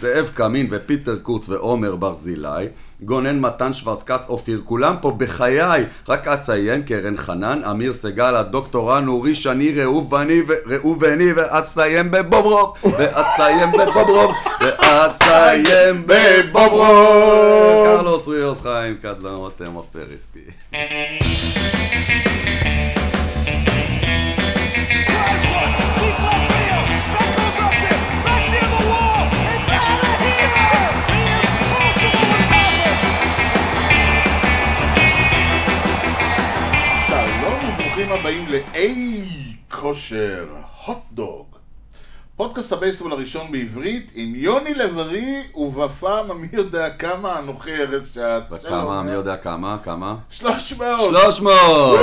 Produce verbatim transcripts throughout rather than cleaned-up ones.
זאב קמין ופיטר קורץ ועומר ברזילי, גונן מתן שוורצקץ אופיר, כולם פה בחיי, רק אציין קרן חנן, אמיר סגל, הדוקטורן אורי שני, ראוב ואני וראוב ואני, ואסיים בבוברוב, ואסיים בבוברוב, ואסיים בבוברוב. קרלוס ריוס חיים כץ למותם אפריסטי. הבאים לאי כושר הוטדוג, פודקאסט הבייסבול הראשון בעברית עם יוני לב-ארי ובפעם מי יודע כמה אנוכי ארז שעת. וכמה מי יודע כמה? כמה? שלוש מאות. שלוש מאות.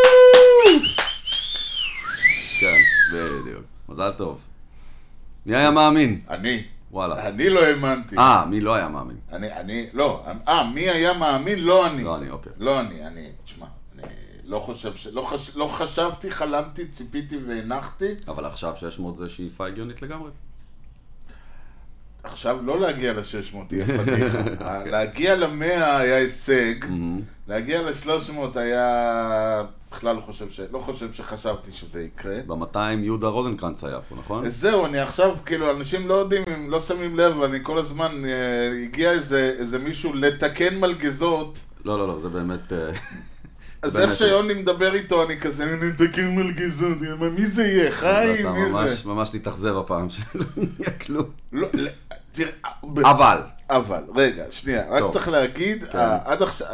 כן, בדיוק. מזל טוב. מי היה מאמין? אני. וואלה. אני לא האמנתי. אה, מי לא היה מאמין? אני, אני, לא. אה, מי היה מאמין? לא אני. לא אני, אוקיי. לא אני, אני, תשמע. לא חושב ש... לא, חש... לא חשבתי, חלמתי, ציפיתי והנחתי. אבל עכשיו שש מאות זה שאיפה הגיונית לגמרי. עכשיו לא להגיע ל-שש מאות תהיה פדיחה. להגיע ל-מאה היה הישג, להגיע ל-שלוש מאות היה... בכלל לא חושב ש... לא חושב שחשבתי שזה יקרה. ב-מאתיים יהודה רוזנקרנץ היה פה, נכון? זהו, אני עכשיו, כאילו, אנשים לא יודעים, הם לא שמים לב, אבל אני כל הזמן, הגיע איזה, איזה מישהו לתקן מלגזות. לא, לא, לא, זה באמת... אז איך שיוני מדבר איתו, אני כזה, אני נתקן מלגזות, מי זה יהיה? חיים, מי זה? אתה ממש תתאכזב הפעם שלא יהיה כלום. לא, תראה... אבל. אבל, רגע, שנייה, רק צריך להגיד, עד עכשיו,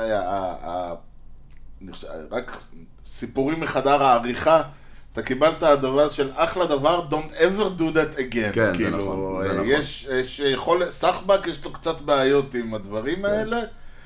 רק סיפורים מחדר העריכה, אתה קיבלת הדבר של אחלה דבר, don't ever do that again. כן, זה נכון, זה נכון. יש יכול, סחבק יש לו קצת בעיות עם הדברים האלה,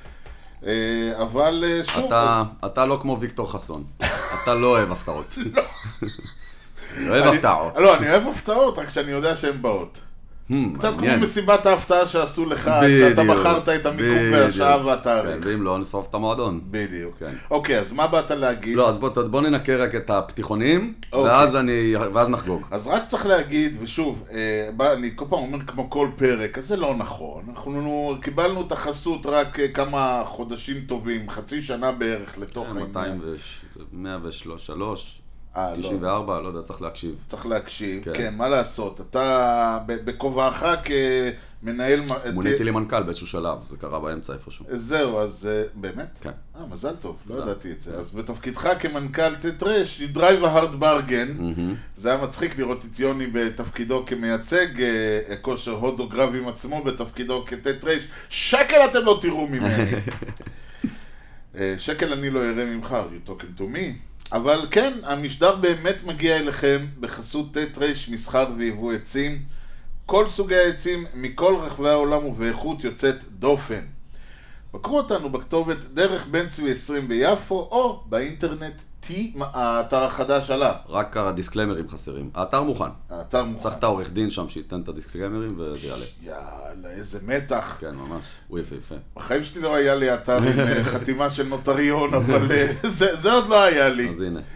אבל שוב... אתה, אתה לא כמו ויקטור חסון. אתה לא אוהב הפתעות. לא אוהב הפתעות. לא, אני אוהב הפתעות, רק שאני יודע שהן באות. קצת כמו מסיבת ההפתעה שעשו לך, כשאתה בחרת את המיקום והשעה והתאריך. ואם לא, נשרוף את המועדון. בדיוק. אוקיי, אז מה באת להגיד? לא, אז בוא ננקה רק את הפתיחונים, ואז נחגוג. אז רק צריך להגיד, ושוב, אני כל פעם אומר כמו כל פרק, אז זה לא נכון. אנחנו קיבלנו את החסות רק כמה חודשים טובים, חצי שנה בערך לתוך העניין. מאה ושלוש תשעים וארבע, לא יודע, צריך להקשיב. צריך להקשיב, כן, כן, מה לעשות? אתה בכובעך כמנהל... מוניתי לי מנכ"ל באיזשהו שלב, זה קרה באמצע איפשהו. זהו, אז באמת? כן. אה, מזל טוב, לא ידעתי את זה. אז בתפקידך כמנכ"ל טטרש, you drive a hard bargain. זה היה מצחיק לראות את יוני בתפקידו כמייצג כושר הודוגרף עם עצמו בתפקידו כטטרש. שקל אתם לא תראו ממני. שקל אני לא אראה ממך, you talking to me. אבל כן, המשדר באמת מגיע אליכם בחסות טטרש, מסחר ויבוא עצים. כל סוגי העצים מכל רחבי העולם ובאיכות יוצאת דופן. בקרו אותנו בכתובת דרך בן צבי עשרים ביפו, או באינטרנט T, האתר החדש עלה. רק הדיסקליימרים חסרים. האתר מוכן. האתר מוכן. צריך את העורך דין שם שייתן את הדיסקליימרים וזה יעלה. יאללה, איזה מתח. כן, ממש. הוא יפה יפה. בחיים שלי לא היה לי אתר עם חתימה של נוטריון, אבל זה, זה עוד לא היה לי. אז הנה.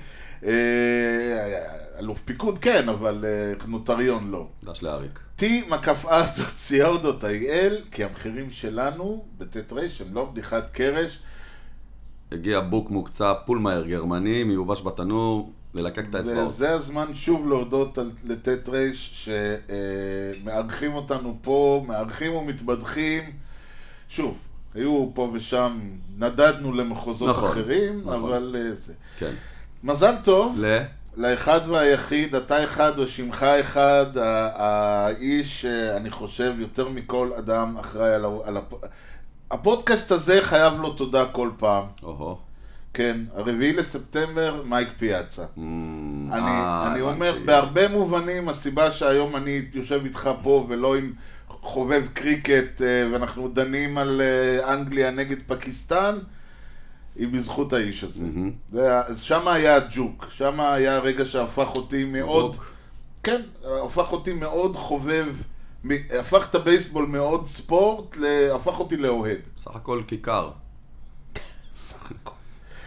אלוף פיקוד כן, אבל נוטריון לא. דש להריק. T מקף ארט סי או דוט איי אל, כי המחירים שלנו בטטרש הם לא בדיחת קרש. הגיע בוק מוקצה פולמאייר גרמני, מיובש בתנור, ללקק את האצבעות. וזה הזמן שוב להודות לטטרש שמארחים אותנו פה, מארחים ומתבדחים. שוב, היו פה ושם, נדדנו למחוזות נכון, אחרים, נכון. אבל זה. כן. מזל טוב. ל... לאחד והיחיד, אתה אחד או שמך אחד, האיש, אני חושב, יותר מכל אדם אחראי על הפ... הפודקאסט הזה חייב לו תודה כל פעם. אוהו. כן, הרביעי לספטמבר, מייק פיאצה. אני אומר, בהרבה מובנים, הסיבה שהיום אני יושב איתך פה ולא עם חובב קריקט, ואנחנו דנים על אנגליה נגד פקיסטן, היא בזכות האיש הזה. שם היה הג'וק, שם היה הרגע שהפך אותי מאוד, כן, הפך אותי מאוד חובב, הפך את הבייסבול מאוד ספורט, הפך אותי לאוהד. סך הכל כיכר. סך הכל.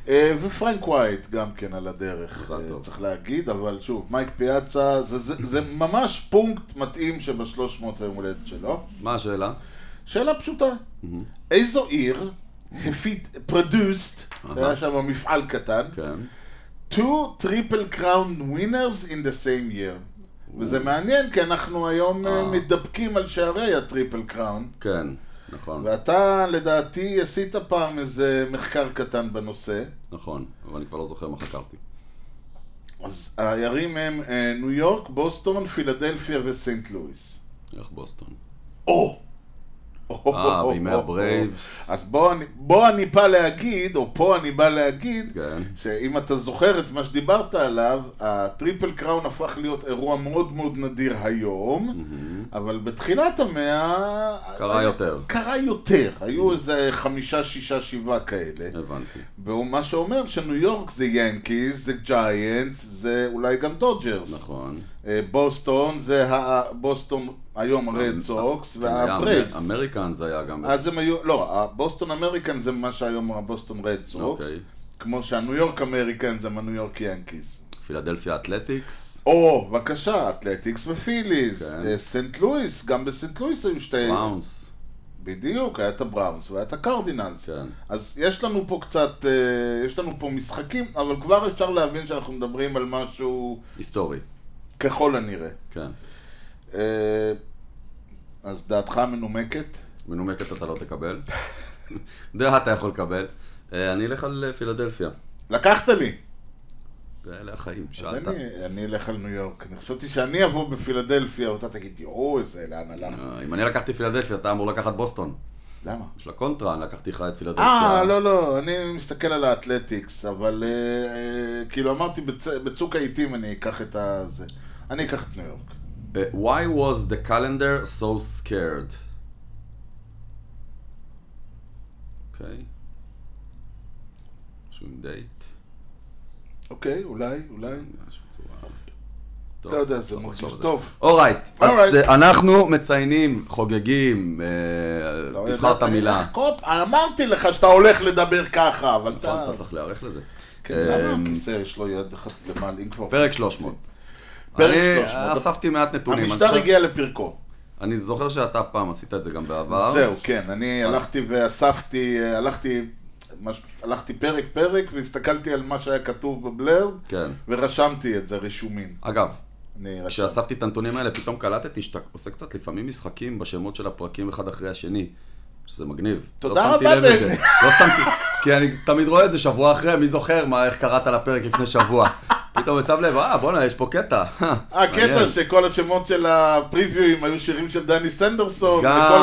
ופרנק ווייט גם כן על הדרך, צריך להגיד, אבל שוב, מייק פיאצה, זה ממש פונקט מתאים שבשלוש מאות היום הולדת שלו. מה השאלה? שאלה פשוטה. איזו עיר produced, היה שם מפעל קטן, two triple crown winners in the same year. וזה מעניין, כי אנחנו היום מתדפקים על שערי הטריפל קראון. כן, נכון. ואתה, לדעתי, עשית פעם איזה מחקר קטן בנושא. נכון, אבל אני כבר לא זוכר מה חקרתי. אז הערים הם ניו יורק, בוסטון, פילדלפיה וסנט לואיס. איך בוסטון? או! אה, בימי הברייבס. אז בוא אני, בוא אני בא להגיד, או פה אני בא להגיד, כן. שאם אתה זוכר את מה שדיברת עליו, הטריפל קראון הפך להיות אירוע מאוד מאוד נדיר היום, mm-hmm. אבל בתחילת המאה... קרה היה, יותר. קרה יותר. Mm-hmm. היו איזה חמישה, שישה, שבעה כאלה. הבנתי. ומה שאומר שניו יורק זה ינקיז, זה ג'יינטס, זה אולי גם דודג'רס. נכון. בוסטון זה הבוסטון... היום הרד סוקס והברייבס. אמריקן זה היה גם... אז הם היו, לא, הבוסטון אמריקן זה מה שהיום הבוסטון רד סוקס. כמו שהניו יורק אמריקן זה הניו יורק ינקיז. פילדלפיה אתלטיקס. או, בבקשה, אתלטיקס ופיליז. סנט לואיס, גם בסנט לואיס היו שתי... בראונס. בדיוק, היה את הבראונס והיה את הקרדינלס. אז יש לנו פה קצת, יש לנו פה משחקים, אבל כבר אפשר להבין שאנחנו מדברים על משהו... היסטורי. ככל הנראה. כן. אז דעתך מנומקת? מנומקת אתה לא תקבל. דעה אתה יכול לקבל. אני אלך על פילדלפיה. לקחת לי. זה אלה החיים, שאלת. אז אני אלך על ניו יורק. אני חשבתי שאני אבוא בפילדלפיה, ואתה תגיד, יואו, איזה, לאן הלך? אם אני לקחתי פילדלפיה, אתה אמור לקחת בוסטון. למה? יש לה קונטרה, אני לקחתי לך את פילדלפיה. אה, לא, לא, אני מסתכל על האתלטיקס, אבל כאילו אמרתי, בצוק העיתים אני אקח את זה. אני אקח את ניו יורק. Uh, why was the calendar so scared? אוקיי. משהו עם דייט. אוקיי, אולי, אולי. אתה יודע, זה מרגיש טוב. אורייט, אז אנחנו מציינים, חוגגים, תבחר את המילה. אמרתי לך שאתה הולך לדבר ככה, אבל אתה... אתה צריך להיערך לזה. כן, למה הכיסא יש לו יד אחת למעלה, אם כבר... פרק שלוש מאות. אני אספתי מעט נתונים. המשטר הגיע לפרקו. אני זוכר שאתה פעם עשית את זה גם בעבר. זהו, כן. אני הלכתי ואספתי, הלכתי, הלכתי פרק פרק והסתכלתי על מה שהיה כתוב בבלרד, ורשמתי את זה, רישומים. אגב, כשאספתי את הנתונים האלה, פתאום קלטתי שאתה עושה קצת לפעמים משחקים בשמות של הפרקים אחד אחרי השני. שזה מגניב. תודה רבה בני. לא שמתי, כי אני תמיד רואה את זה שבוע אחרי, מי זוכר מה, איך קראת לפרק לפני שבוע. פתאום מסב לב, אה, בוא'נה, יש פה קטע. אה, קטע שכל השמות של הפריוויואים היו שירים של דני סנדרסון,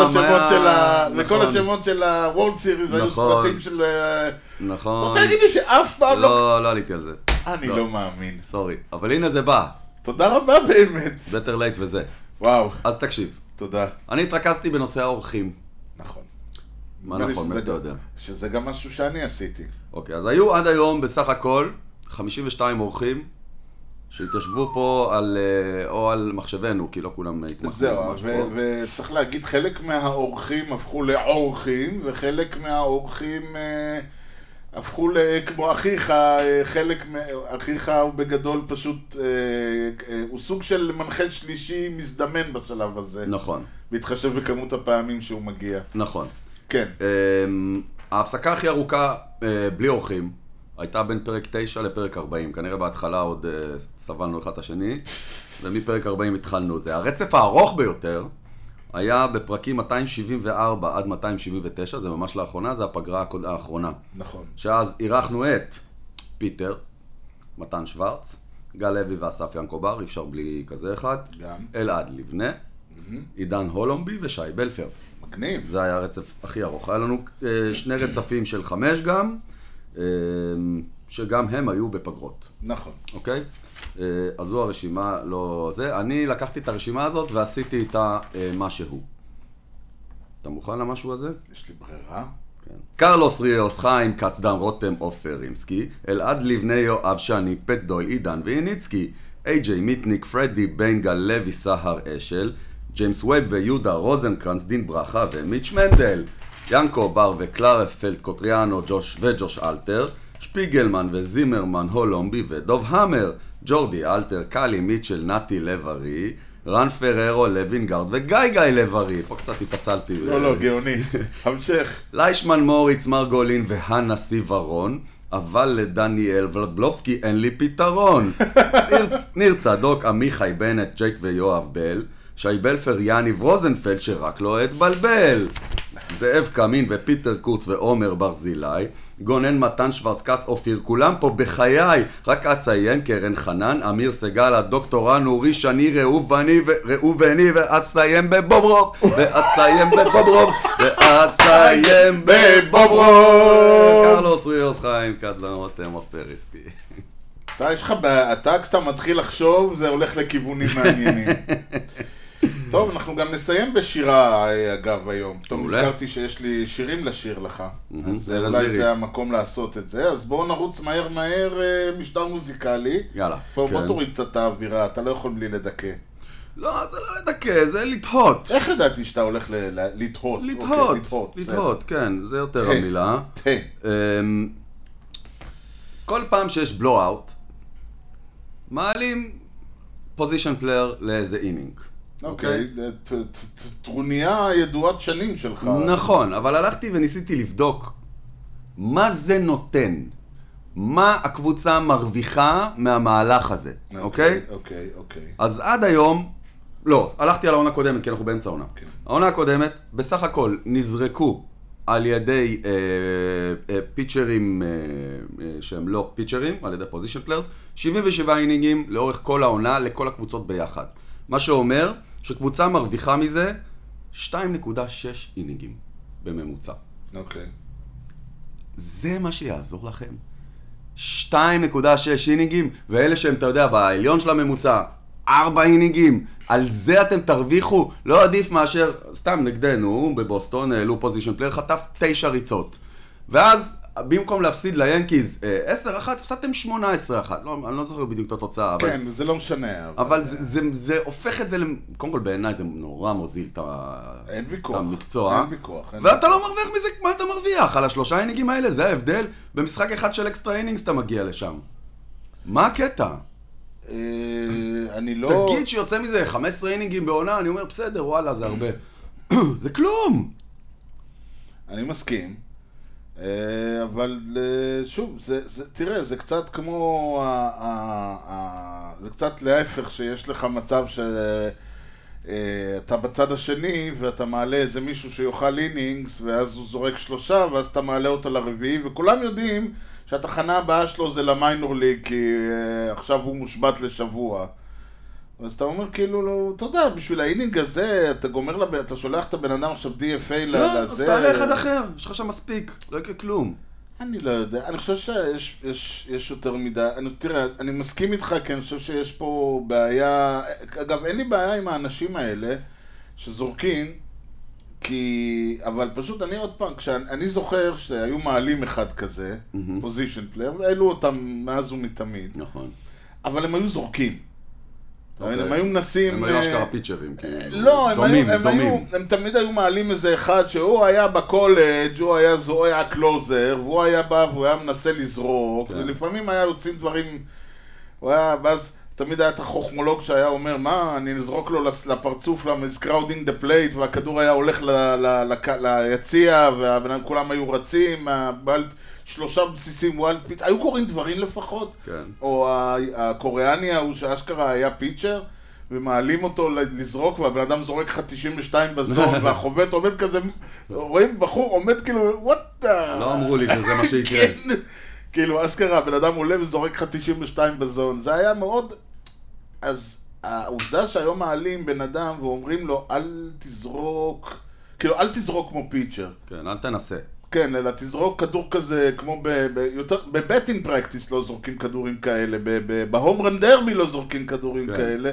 וכל השמות של הוולד סיריז היו סרטים של... נכון. אתה רוצה להגיד לי שאף פעם לא... לא, לא עליתי על זה. אני לא מאמין. סורי, אבל הנה זה בא. תודה רבה באמת. better late וזה. וואו. אז תקשיב. תודה. אני התרכזתי בנושא האורחים. נכון. מה נכון, מה אתה יודע? שזה גם משהו שאני עשיתי. אוקיי, אז היו עד היום בסך הכל חמישים ושתיים אורחים שהתיישבו פה על, או על מחשבנו, כי לא כולם התמחנו. זהו, וצריך להגיד, חלק מהאורחים הפכו לאורחים, וחלק מהאורחים הפכו כמו אחיך, חלק מאחיך הוא בגדול פשוט, הוא סוג של מנחה שלישי מזדמן בשלב הזה. נכון. בהתחשב בכמות הפעמים שהוא מגיע. נכון. כן. ההפסקה הכי ארוכה בלי אורחים הייתה בין פרק תשע לפרק ארבעים. כנראה בהתחלה עוד סבלנו אחד השני, ומפרק ארבעים התחלנו זה. הרצף הארוך ביותר היה בפרקים מאתיים שבעים וארבע עד מאתיים שבעים ותשע, זה ממש לאחרונה, זה הפגרה האחרונה. נכון. שאז אירחנו את פיטר, מתן שוורץ, גל לוי ואסף ינקובר, אי אפשר בלי כזה אחד. גם. אלעד לבנה, mm-hmm. עידן הולומבי ושי בלפר. מגניב. זה היה הרצף הכי ארוך. היה לנו אה, שני רצפים של חמש גם, אה, שגם הם היו בפגרות. נכון. אוקיי? אה, אז זו הרשימה, לא זה. אני לקחתי את הרשימה הזאת ועשיתי איתה אה, משהו. אתה מוכן למשהו הזה? יש לי ברירה. כן. קרלוס ריאוס, חיים, קצדם, רותם, עופר רימסקי, אלעד לבנה, יואב שני, פט דויל, עידן ואיניצקי, איי-ג'יי מיטניק, פרדי, בנגל, לוי, סהר, אשל, ג'יימס ווב ויהודה רוזנקרנץ, דין ברכה ומיץ' מנדל, ינקו בר וקלרה פלד קוטריאנו ג'וש וג'וש אלטר, שפיגלמן וזימרמן, הולומבי ודוב המר, ג'ורדי אלטר, קלי מיטשל, נתי לב-ארי, רן פררו, לוינגרד וגיא גיא לב-ארי. פה קצת התפצלתי. לא, לא, גאוני. המשך. ליישמן מוריץ, מרגולין והנה סיברון, אבל לדניאל ולדבלובסקי אין לי פתרון. ניר, ניר צדוק, עמיחי בנט, ג'ייק ויואב בל, שי בלפר, יניב רוזנפלד שרק לא התבלבל. זאב קמין ופיטר קורץ ועומר ברזילי, גונן מתן שוורץ קץ אופיר, כולם פה בחיי, רק אציין קרן חנן, אמיר סגל, הדוקטור נורי שני, ראוב ואני וראוב ואני ואסיים בבוברוב ואסיים בבוברוב ואסיים בבוברוב. קרלוס ריוס, חיים כץ, רותם אפריסטי. אתה, יש לך, אתה כשאתה מתחיל לחשוב זה הולך לכיוונים מעניינים. טוב, אנחנו גם נסיים בשירה, אגב, היום. טוב, נזכרתי שיש לי שירים לשיר לך, אז אולי זה המקום לעשות את זה. אז בואו נרוץ מהר מהר משדר מוזיקלי. יאללה. בוא תוריד קצת את האווירה, אתה לא יכול בלי לדכא. לא, זה לא לדכא, זה לתהות. איך ידעתי שאתה הולך לתהות? לתהות, לתהות, כן, זה יותר המילה. תה. כל פעם שיש בלואו-אוט, מעלים פוזישן פלייר לאיזה אינינג. אוקיי, טרוניה ידועת שנים שלך. נכון, אבל הלכתי וניסיתי לבדוק מה זה נותן, מה הקבוצה מרוויחה מהמהלך הזה, אוקיי? אוקיי, אוקיי. אז עד היום, לא, הלכתי על העונה הקודמת, כי אנחנו באמצע העונה. העונה הקודמת, בסך הכל, נזרקו על ידי אה, אה, פיצ'רים אה, אה, שהם לא פיצ'רים, על ידי פוזישן פליירס, שבעים ושבעה אינינגים לאורך כל העונה, לכל הקבוצות ביחד. מה שאומר שקבוצה מרוויחה מזה שתיים נקודה שש אינינגים בממוצע. אוקיי. זה מה שיעזור לכם. שתיים נקודה שש אינינגים, ואלה שהם, אתה יודע, בעליון של הממוצע, ארבע אינינגים, על זה אתם תרוויחו, לא עדיף מאשר, סתם נגדנו, בבוסטון, העלו פוזישן פלייר, חטף תשע ריצות. ואז, במקום להפסיד ליאנקיז עשר אחת, הפסדתם שמונה עשרה אחת. לא, אני לא זוכר בדיוק את התוצאה. כן, אבל... זה לא משנה. אבל, אבל זה, זה, זה הופך את זה, קודם כל בעיניי זה נורא מוזיל את, אין ויכוח, את המקצוע. אין ויכוח. אין ואתה ויכוח. לא מרוויח מזה, מה אתה מרוויח? על השלושה אינינגים האלה, זה ההבדל. במשחק אחד של אקסטרה אינינגס אתה מגיע לשם. מה הקטע? אני לא... תגיד שיוצא מזה חמישה עשר אינינגים בעונה, אני אומר בסדר, וואלה, זה הרבה. זה כלום! אני מסכים. אבל שוב, זה, זה, תראה, זה קצת כמו, ה, ה, ה, זה קצת להפך שיש לך מצב שאתה בצד השני ואתה מעלה איזה מישהו שיוכל אינינגס ואז הוא זורק שלושה ואז אתה מעלה אותו לרביעי וכולם יודעים שהתחנה הבאה שלו זה למיינור ליג כי עכשיו הוא מושבת לשבוע. אז אתה אומר כאילו, לא, אתה יודע, בשביל האינינג הזה, אתה גומר, לב... אתה שולח את הבן אדם עכשיו די אף איי לזה... לא, אז תעלה אחד אחר, יש לך שם מספיק, לא יקרה כלום. אני לא יודע, אני חושב שיש יש, יש יותר מדי, אני, תראה, אני מסכים איתך כי אני חושב שיש פה בעיה, אגב, אין לי בעיה עם האנשים האלה שזורקים, כי, אבל פשוט אני עוד פעם, כשאני זוכר שהיו מעלים אחד כזה, פוזישן פלייר, והעלו אותם מאז ומתמיד. נכון. אבל הם היו זורקים. הם היו מנסים... הם היו אשכרה פיצ'רים, לא, הם תמיד היו מעלים איזה אחד שהוא היה בקולג', הוא היה קלוזר, והוא היה בא והוא היה מנסה לזרוק, ולפעמים היה יוצאים דברים, ואז תמיד היה את החוכמולוג שהיה אומר, מה, אני נזרוק לו לפרצוף, it's crowding the plate, והכדור היה הולך ליציע, וכולם היו רצים, שלושה בסיסים ווילד פיצ'ר, היו קוראים דברים לפחות, כן. או הקוריאני ההוא שאשכרה היה פיצ'ר, ומעלים אותו לזרוק, והבן אדם זורק לך תשעים ושתיים בזון, והחובט עומד כזה, רואים בחור עומד כאילו, what the... לא אמרו לי שזה מה שיקרה. כאילו, אשכרה, הבן אדם עולה וזורק לך תשעים ושתיים בזון, זה היה מאוד... אז העובדה שהיום מעלים בן אדם ואומרים לו, אל תזרוק, כאילו, אל תזרוק כמו פיצ'ר. כן, אל תנסה. כן, אלא תזרוק כדור כזה, כמו בבטינג פרקטיס לא זורקים כדורים כאלה, בהום רן דרבי לא זורקים כדורים כאלה,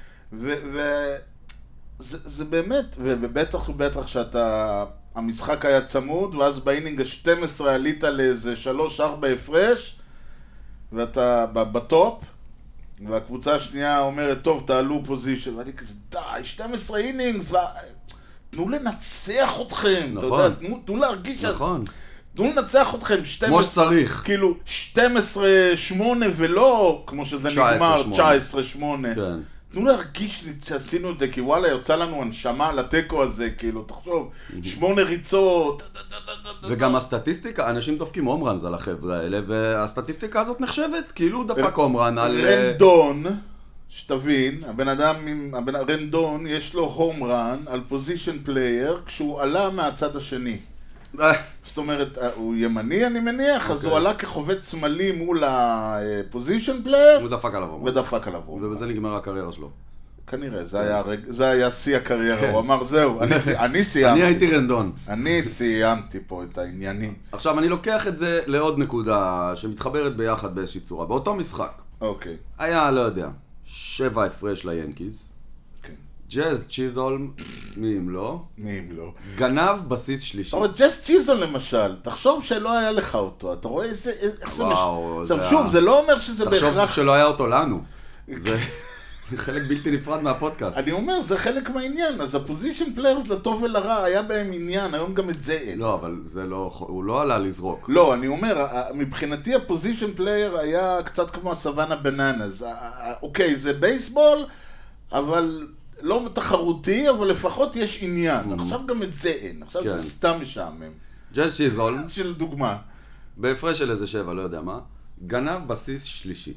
וזה באמת, ובטח ובטח שאתה, המשחק היה צמוד, ואז באינינג ה-שתים עשרה עלית לאיזה שלוש ארבע הפרש, ואתה בטופ, והקבוצה השנייה אומרת, טוב, תעלו פוזישן, ואני כזה, די, שתים עשרה אינינגס, תנו לנצח אתכם, אתה יודע, תנו להרגיש, נכון. תנו לנצח אתכם שתים עשרה, כמו שצריך. כאילו שתים עשרה שמונה ולא, כמו שזה נגמר, תשע עשרה שמונה. כן. תנו להרגיש לי שעשינו את זה, כי וואלה, יוצא לנו הנשמה לטקו הזה, כאילו, תחשוב, שמונה ריצות. וגם הסטטיסטיקה, אנשים דופקים הומראנס על החבר'ה האלה, והסטטיסטיקה הזאת נחשבת, כאילו דפק הומראן על... רנדון, שתבין, הבן אדם, הבן, רנדון, יש לו הומראן על פוזיישן פלייר, כשהוא עלה מהצד השני. זאת אומרת, הוא ימני אני מניח, אז הוא עלה כחובט שמאלי מול הפוזיישן פלייר. הוא דפק עליו. ודפק עליו. ובזה נגמר הקריירה שלו. כנראה, זה היה שיא הקריירה, הוא אמר זהו, אני סיימתי. אני הייתי רנדון. אני סיימתי פה את העניינים. עכשיו, אני לוקח את זה לעוד נקודה שמתחברת ביחד באיזושהי צורה. באותו משחק. אוקיי. היה, לא יודע, שבע הפרש ליאנקיז. ג'אז צ'יזולם, מי אם לא? מי אם לא? גנב בסיס שלישי. אבל ג'אז צ'יזולם למשל, תחשוב שלא היה לך אותו, אתה רואה איזה... וואו, זה... שוב, זה לא אומר שזה בהכרח... תחשוב שלא היה אותו לנו. זה חלק בלתי נפרד מהפודקאסט. אני אומר, זה חלק מהעניין, אז הפוזיישן פליירס לטוב ולרע היה בהם עניין, היום גם את זה אין. לא, אבל זה לא... הוא לא עלה לזרוק. לא, אני אומר, מבחינתי הפוזיישן פלייר היה קצת כמו הסוואנה בננז. אוקיי, זה בייסבול, אבל... לא תחרותי, אבל לפחות יש עניין. עכשיו גם את זה אין. עכשיו זה סתם משעמם. ג'אז צ'יזולם, של דוגמה. בהפרש של איזה שבע, לא יודע מה, גנב בסיס שלישי.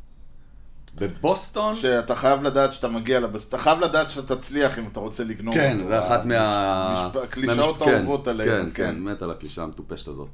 בבוסטון... שאתה חייב לדעת שאתה מגיע לבסיס. אתה חייב לדעת שאתה תצליח אם אתה רוצה לגנוב. כן, זה אחת מה... הקלישאות האהובות עליהם. כן, כן, מת על הקלישה המטופשת הזאת.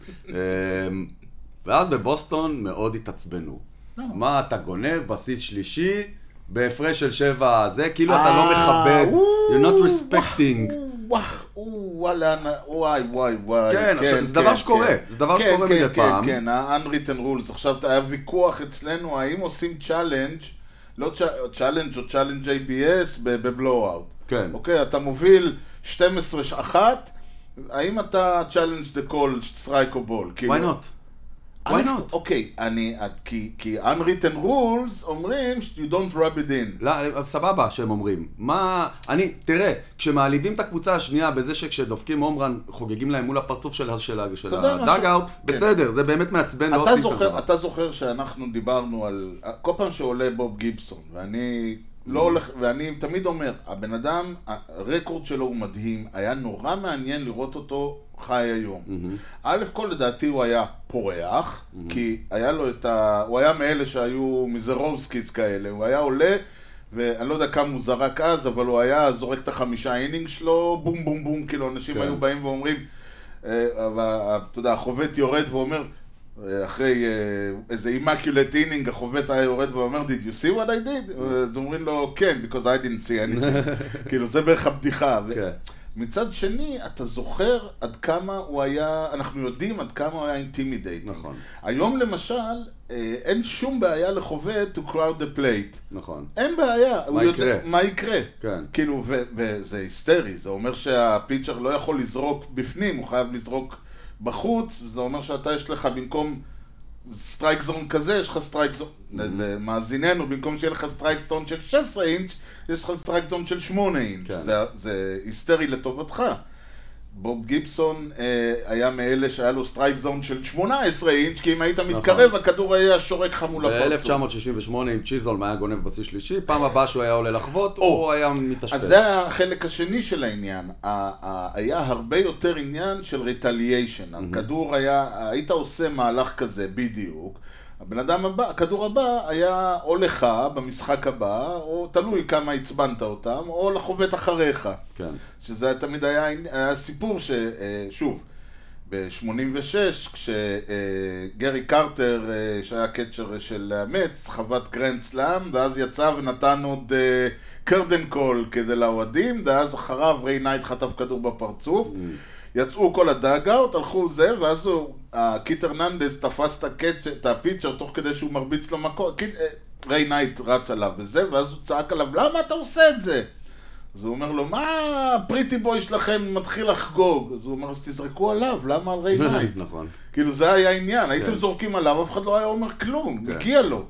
ואז בבוסטון מאוד התעצבנו. מה אתה גונב בסיס שלישי? בהפרש של שבע זה, כאילו אתה לא מכבד, you're not respecting. וואלה, וואי, וואי, וואי. כן, זה דבר שקורה, זה דבר שקורה מדי פעם. כן, כן, ה-unwritten rules. עכשיו, היה ויכוח אצלנו, האם עושים צ'אלנג', לא צ'אלנג' או צ'אלנג' איי בי אס בבלואו-אוט. כן. אוקיי, אתה מוביל שתים עשרה אחת, האם אתה צ'אלנג' the call, strike or ball? Why not? Why not? אוקיי, אני, כי, כי unwritten rules אומרים you don't rub it in. לא, סבבה שהם אומרים. מה, אני, תראה, כשמעליבים את הקבוצה השנייה בזה שכשדופקים הומרן חוגגים להם מול הפרצוף של הדאג-אאוט, בסדר, זה באמת מעצבן. אתה זוכר שאנחנו דיברנו על, כל פעם שעולה בוב גיבסון, ואני לא הולך, ואני תמיד אומר, הבן אדם, הרקורד שלו הוא מדהים, היה נורא מעניין לראות אותו חי היום. א' כל לדעתי הוא היה פורח, כי היה לו את ה... הוא היה מאלה שהיו מזרובסקיס כאלה, הוא היה עולה, ואני לא יודע כמה הוא זרק אז, אבל הוא היה זורק את החמישה אינינג שלו, בום בום בום, כאילו אנשים היו באים ואומרים, אתה יודע, החובט יורד ואומר, אחרי איזה אימקיולט אינינג, החובט היה יורד ואומר, did you see what I did? אז אומרים לו, כן, because I didn't see anything. כאילו, זה בערך הבדיחה. מצד שני, אתה זוכר עד כמה הוא היה, אנחנו יודעים עד כמה הוא היה אינטימידייטינג. נכון. היום למשל, אין שום בעיה לחובט to crowd the plate. נכון. אין בעיה. מה יקרה? מה יקרה? כן. כאילו, וזה היסטרי, זה אומר שהפיצ'ר לא יכול לזרוק בפנים, הוא חייב לזרוק בחוץ, זה אומר שאתה יש לך במקום סטרייק זון כזה, יש לך סטרייק זון, למאזיננו, במקום שיהיה לך סטרייק זון של שש עשרה אינץ', יש לך סטרייק זון של שמונה אינץ', זה היסטרי לטובתך. בוב גיבסון היה מאלה שהיה לו סטרייק זון של שמונה עשרה אינץ', כי אם היית מתקרב, הכדור היה שורק לך מול הפרצוף. ב-אלף תשע מאות שישים ושמונה עם צ'יזולם היה גונב בסיס שלישי, פעם הבאה שהוא היה עולה לחוות, הוא היה מתאשפש. אז זה החלק השני של העניין. היה הרבה יותר עניין של ריטליישן. הכדור היה, היית עושה מהלך כזה בדיוק. הבן אדם הבא, הכדור הבא היה או לך במשחק הבא, או תלוי כמה הצבנת אותם, או לחובט אחריך. כן. שזה תמיד היה, היה סיפור ששוב, ב-שמונים ושש, כשגרי קרטר, שהיה קצ'ר של המץ, חוות גרנד סלאם, ואז יצא ונתן עוד קרדן קול כזה לאוהדים, ואז אחריו ריי נייט חטף כדור בפרצוף. יצאו כל הדאג-אאוט, הלכו זה, ואז הוא, קיט הרננדס תפס את הפיצ'ר תוך כדי שהוא מרביץ לו מקום, ריי נייט רץ עליו וזה, ואז הוא צעק עליו, למה אתה עושה את זה? אז הוא אומר לו, מה הפריטי בוי שלכם מתחיל לחגוג? אז הוא אומר, אז תזרקו עליו, למה על ריי נייט? נכון. כאילו זה היה העניין, הייתם זורקים עליו, אף אחד לא היה אומר כלום, הגיע לו.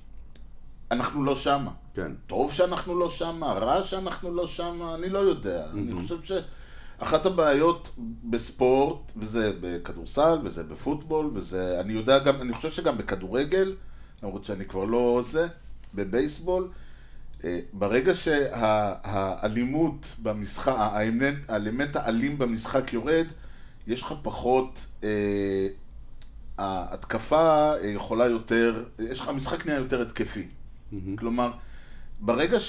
אנחנו לא שמה. טוב שאנחנו לא שמה, רע שאנחנו לא שמה, אני לא יודע. אני חושב ש... אחת הבעיות בספורט, וזה בכדורסל, וזה בפוטבול, וזה, אני יודע גם, אני חושב שגם בכדורגל, למרות שאני כבר לא זה, בבייסבול, ברגע שהאלימות במשחק, האלמנט האלים במשחק יורד, יש לך פחות, ההתקפה יכולה יותר, יש לך משחק נהיה יותר התקפי. כלומר, ברגע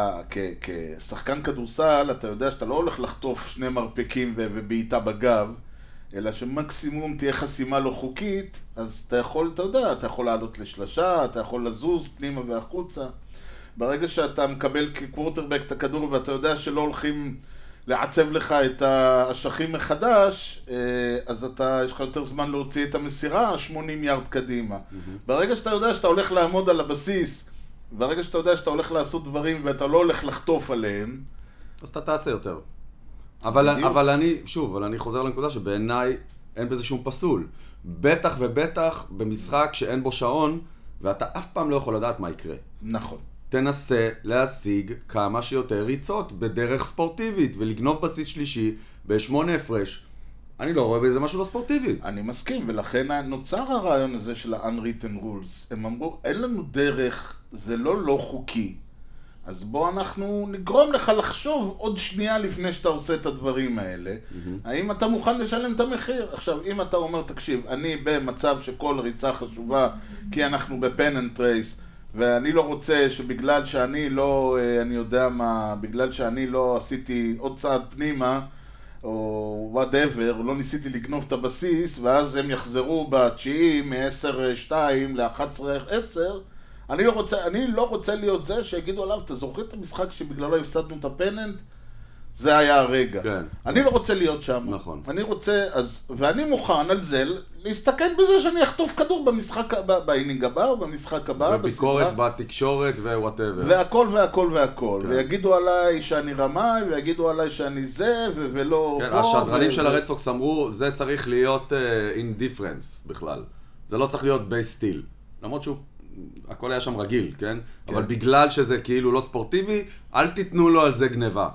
שכשחקן כדורסל אתה יודע שאתה לא הולך לחטוף שני מרפקים ובעיטה בגב, אלא שמקסימום תהיה חסימה לא חוקית, אז אתה יכול, אתה יודע, אתה יכול לעלות לשלשה, אתה יכול לזוז פנימה והחוצה. ברגע שאתה מקבל כקוורטרבק את הכדור ואתה יודע שלא הולכים לעצב לך את האשכים מחדש, אז אתה, יש לך יותר זמן להוציא את המסירה שמונים יארד קדימה. ברגע שאתה יודע שאתה הולך לעמוד על הבסיס, ברגע שאתה יודע שאתה הולך לעשות דברים ואתה לא הולך לחטוף עליהם, אז אתה תעשה יותר. אבל, אבל אני, שוב, אבל אני חוזר לנקודה שבעיניי אין בזה שום פסול. בטח ובטח במשחק שאין בו שעון, ואתה אף פעם לא יכול לדעת מה יקרה. נכון. תנסה להשיג כמה שיותר ריצות בדרך ספורטיבית, ולגנוב בסיס שלישי בשמונה הפרש. אני לא רואה בזה משהו לא ספורטיבי. אני מסכים, ולכן נוצר הרעיון הזה של ה-unwritten rules. הם אמרו, אין לנו דרך, זה לא לא חוקי. אז בוא אנחנו נגרום לך לחשוב עוד שנייה לפני שאתה עושה את הדברים האלה. Mm-hmm. האם אתה מוכן לשלם את המחיר? עכשיו, אם אתה אומר, תקשיב, אני במצב שכל ריצה חשובה, כי אנחנו בפן אנד טרייס, ואני לא רוצה שבגלל שאני לא, אני יודע מה, בגלל שאני לא עשיתי עוד צעד פנימה, או whatever, לא ניסיתי לגנוב את הבסיס, ואז הם יחזרו בתשיעי מ-עשר שתיים ל-אחת עשרה עשר, אני לא רוצה, אני לא רוצה להיות זה שיגידו עליו, אתה זוכר את המשחק שבגללו הפסדנו את הפננט? זה היה הרגע. כן. אני לא רוצה להיות שם. נכון. אני רוצה, אז, ואני מוכן על זה להסתכן בזה שאני אחטוף כדור במשחק, באינינג הבא או במשחק הבא, וביקורת בתקשורת ווואטאבר. והכל והכל והכל. כן. ויגידו עליי שאני רמאי, ויגידו עליי שאני זה, ו- ולא... כן, השדרנים ו- של הרדסוקס אמרו, זה צריך להיות uh, indifference בכלל. זה לא צריך להיות base steel. למרות שהוא... הכל היה שם רגיל, כן? כן? אבל בגלל שזה כאילו לא ספורטיבי, אל תיתנו לו על זה גניבה.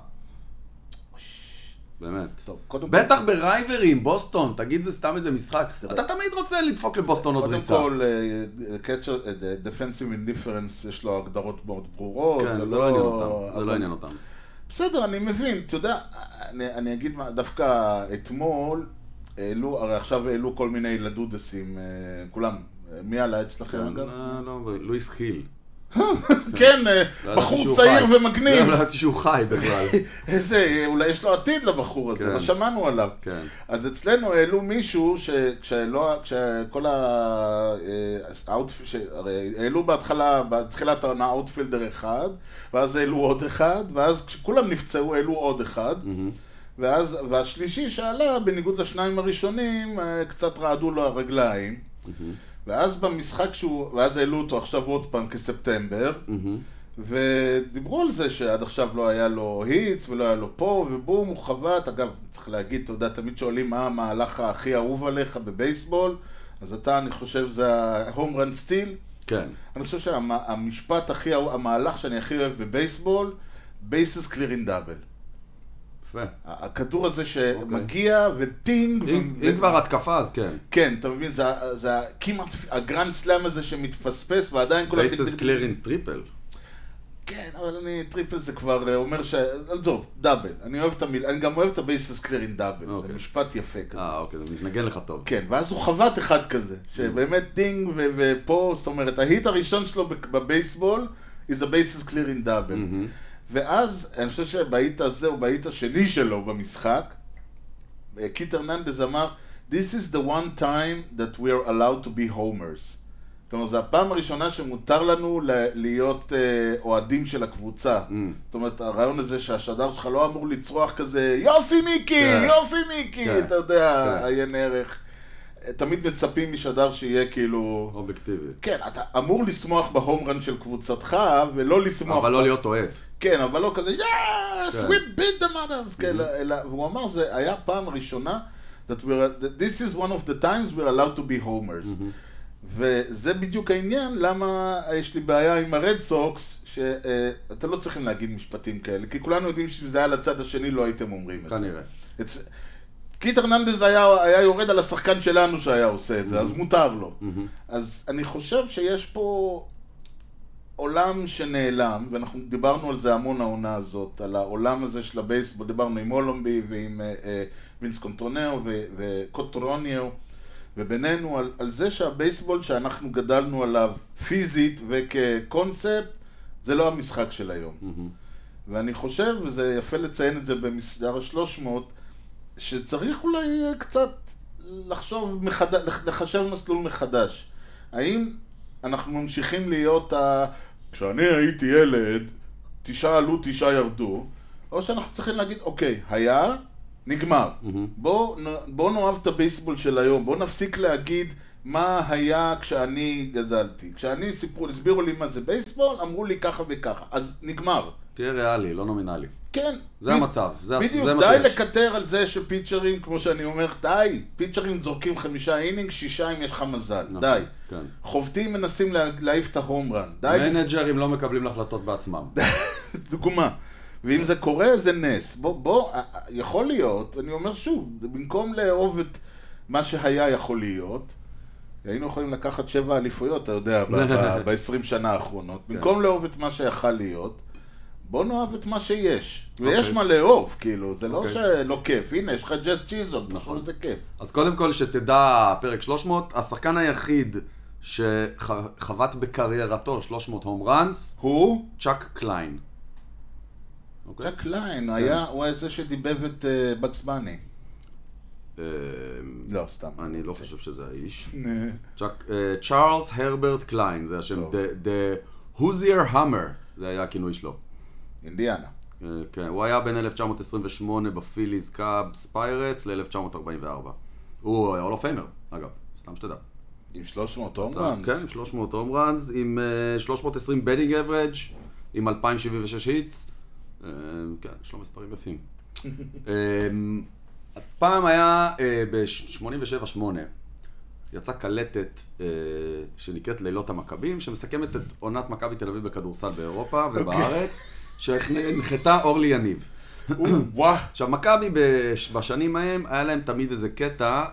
באמת. טוב, קודם בטח כל... ברייברים, בוסטון, תגיד זה סתם איזה משחק. אתה תמיד רוצה לדפוק לבוסטון עוד ריצה. קודם כל, defensive indifference יש לו הגדרות מאוד ברורות. כן, זה לא עניין אותם. זה לא עניין אותם. בסדר, אני מבין. אתה יודע, אני אגיד דווקא אתמול, הרי עכשיו העלו כל מיני לדודסים, כולם. מי עלה אצלכם אגב? לא, לא, לואיס חיל. כן, בחור צעיר ומגניב. לא ידעתי שהוא חי בכלל. איזה, אולי יש לו עתיד לבחור הזה, לא שמענו עליו. אז אצלנו העלו מישהו שכל האוטפילדר, הרי העלו בהתחלה, בתחילת העונה אוטפילדר אחד, ואז העלו עוד אחד, ואז כשכולם נפצעו העלו עוד אחד. ואז, והשלישי שעלה, בניגוד לשניים הראשונים, קצת רעדו לו הרגליים. ואז במשחק שהוא, ואז העלו אותו עכשיו עוד פעם כספטמבר, ודיברו על זה שעד עכשיו לא היה לו היטס ולא היה לו פה, ובום, הוא חוות. אגב, צריך להגיד, אתה יודע, תמיד שואלים מה המהלך הכי אהוב עליך בבייסבול, אז אתה, אני חושב, זה ה-home run steal. כן. אני חושב שהמשפט הכי אהוב, המהלך שאני הכי אוהב בבייסבול, bases clear in double. הכדור הזה שמגיע וטינג. אם כבר התקפה אז כן. כן, אתה מבין, זה כמעט הגרנד סלאם הזה שמתפספס ועדיין כל... bases clear in triple. כן, אבל אני, טריפל זה כבר אומר ש... עזוב, דאבל. אני אוהב את המיל... אני גם אוהב את ה-bases clear in double. זה משפט יפה כזה. אה, אוקיי, זה מתנגן לך טוב. כן, ואז הוא חוות אחד כזה, שבאמת טינג ופה, זאת אומרת, ההיט הראשון שלו בבייסבול is a bases clear in double. ואז, אני חושב שבעית הזה או בעית השני שלו במשחק, קיט הרננדז אמר, This is the one time that we are allowed to be homers. כלומר, זו הפעם הראשונה שמותר לנו להיות אוהדים של הקבוצה. זאת אומרת, הרעיון הזה שהשדר שלך לא אמור לצרוח כזה, יופי מיקי, יופי מיקי, אתה יודע, עיין ערך. תמיד מצפים משדר שיהיה כאילו... אובייקטיבי. כן, אתה אמור לשמוח בהומרן של קבוצתך, ולא לשמוח... אבל לא להיות אוהד. כן, אבל לא כזה, yes, we beat the mothers, אלא, והוא אמר, זה היה פעם ראשונה, that we're, this is one of the times we're allowed to be homers. וזה בדיוק העניין, למה יש לי בעיה עם הרד סוקס, שאתם לא צריכים להגיד משפטים כאלה, כי כולנו יודעים שזה היה לצד השני, לא הייתם אומרים את זה. כנראה. קיט הרננדז היה, היה יורד על השחקן שלנו שהיה עושה את זה, אז מותר לו. אז אני חושב שיש פה עולם שנעלם, ואנחנו דיברנו על זה המון העונה הזאת, על העולם הזה של הבייסבול, דיברנו עם אולומבי ועם וינס קונטרוניו וקוטרוניו, ובינינו על, על זה שהבייסבול שאנחנו גדלנו עליו פיזית וכקונספט, זה לא המשחק של היום. ואני חושב, וזה יפה לציין את זה במסדר ה-שלוש מאות, שצריך אולי קצת לחשוב מחדש, לחשב מסלול מחדש. האם אנחנו ממשיכים להיות ה... כשאני הייתי ילד, תשעה עלו, תשעה ירדו, או שאנחנו צריכים להגיד, אוקיי, היה, נגמר. בוא, בוא נאהב את הבייסבול של היום, בוא נפסיק להגיד מה היה כשאני גדלתי. כשאני סיפרו, הסבירו לי מה זה בייסבול, אמרו לי ככה וככה, אז נגמר. תהיה ריאלי, לא נומינלי. כן. זה המצב, זה, בדיוק, זה מה די שיש. לקטר על זה שפיצ'רים, כמו שאני אומר, די, פיצ'רים זורקים חמישה אינינג, שישה אם יש לך מזל, נכון, די. כן. חובטים מנסים לה, להעיף את ההומרן, די. מנג'רים לא מקבלים החלטות בעצמם. דוגמה. ואם זה קורה, זה נס. בוא, בוא, יכול להיות, אני אומר שוב, במקום לאהוב את מה שהיה יכול להיות, היינו יכולים לקחת שבע אליפויות, אתה יודע, ב-עשרים שנה האחרונות. במקום לאהוב את מה שיכל להיות, בוא נאהב את מה שיש. ויש מה לאהוב, כאילו, זה לא שלא כיף. הנה, יש לך ג'ס צ'יזון, נכון, זה כיף. אז קודם כל שתדע, פרק שלוש מאות, השחקן היחיד שחוות בקריירתו שלוש מאות הום ראנס, הוא? צ'אק קליין. צ'אק קליין, הוא היה זה שדיבב את בקס בני. לא, סתם. אני לא חושב שזה האיש. צ'ארלס הרברט קליין, זה השם. The Hoosier Hammer, זה היה הכינוי שלו. אינדיאנה. כן, הוא היה בין אלף תשע מאות עשרים ושמונה בפיליז קאבס פיירטס ל-אלף תשע מאות ארבעים וארבע. הוא הול אוף פיימר, אגב, סתם שתדע. עם שלוש מאות הום ראנס? כן, עם שלוש מאות הום ראנס, עם שלוש מאות ועשרים בטינג אברג', עם אלפיים שבעים ושש היטס. כן, יש לו מספרים יפים. הפעם היה ב-שמונים ושבע שמונה, יצאה קלטת שנקראת לילות המכבים, שמסכמת את עונת מכבי תל אביב בכדורסל באירופה ובארץ, שהנחתה אורלי יניב. עכשיו, מכבי בשנים ההם, היה להם תמיד איזה קטע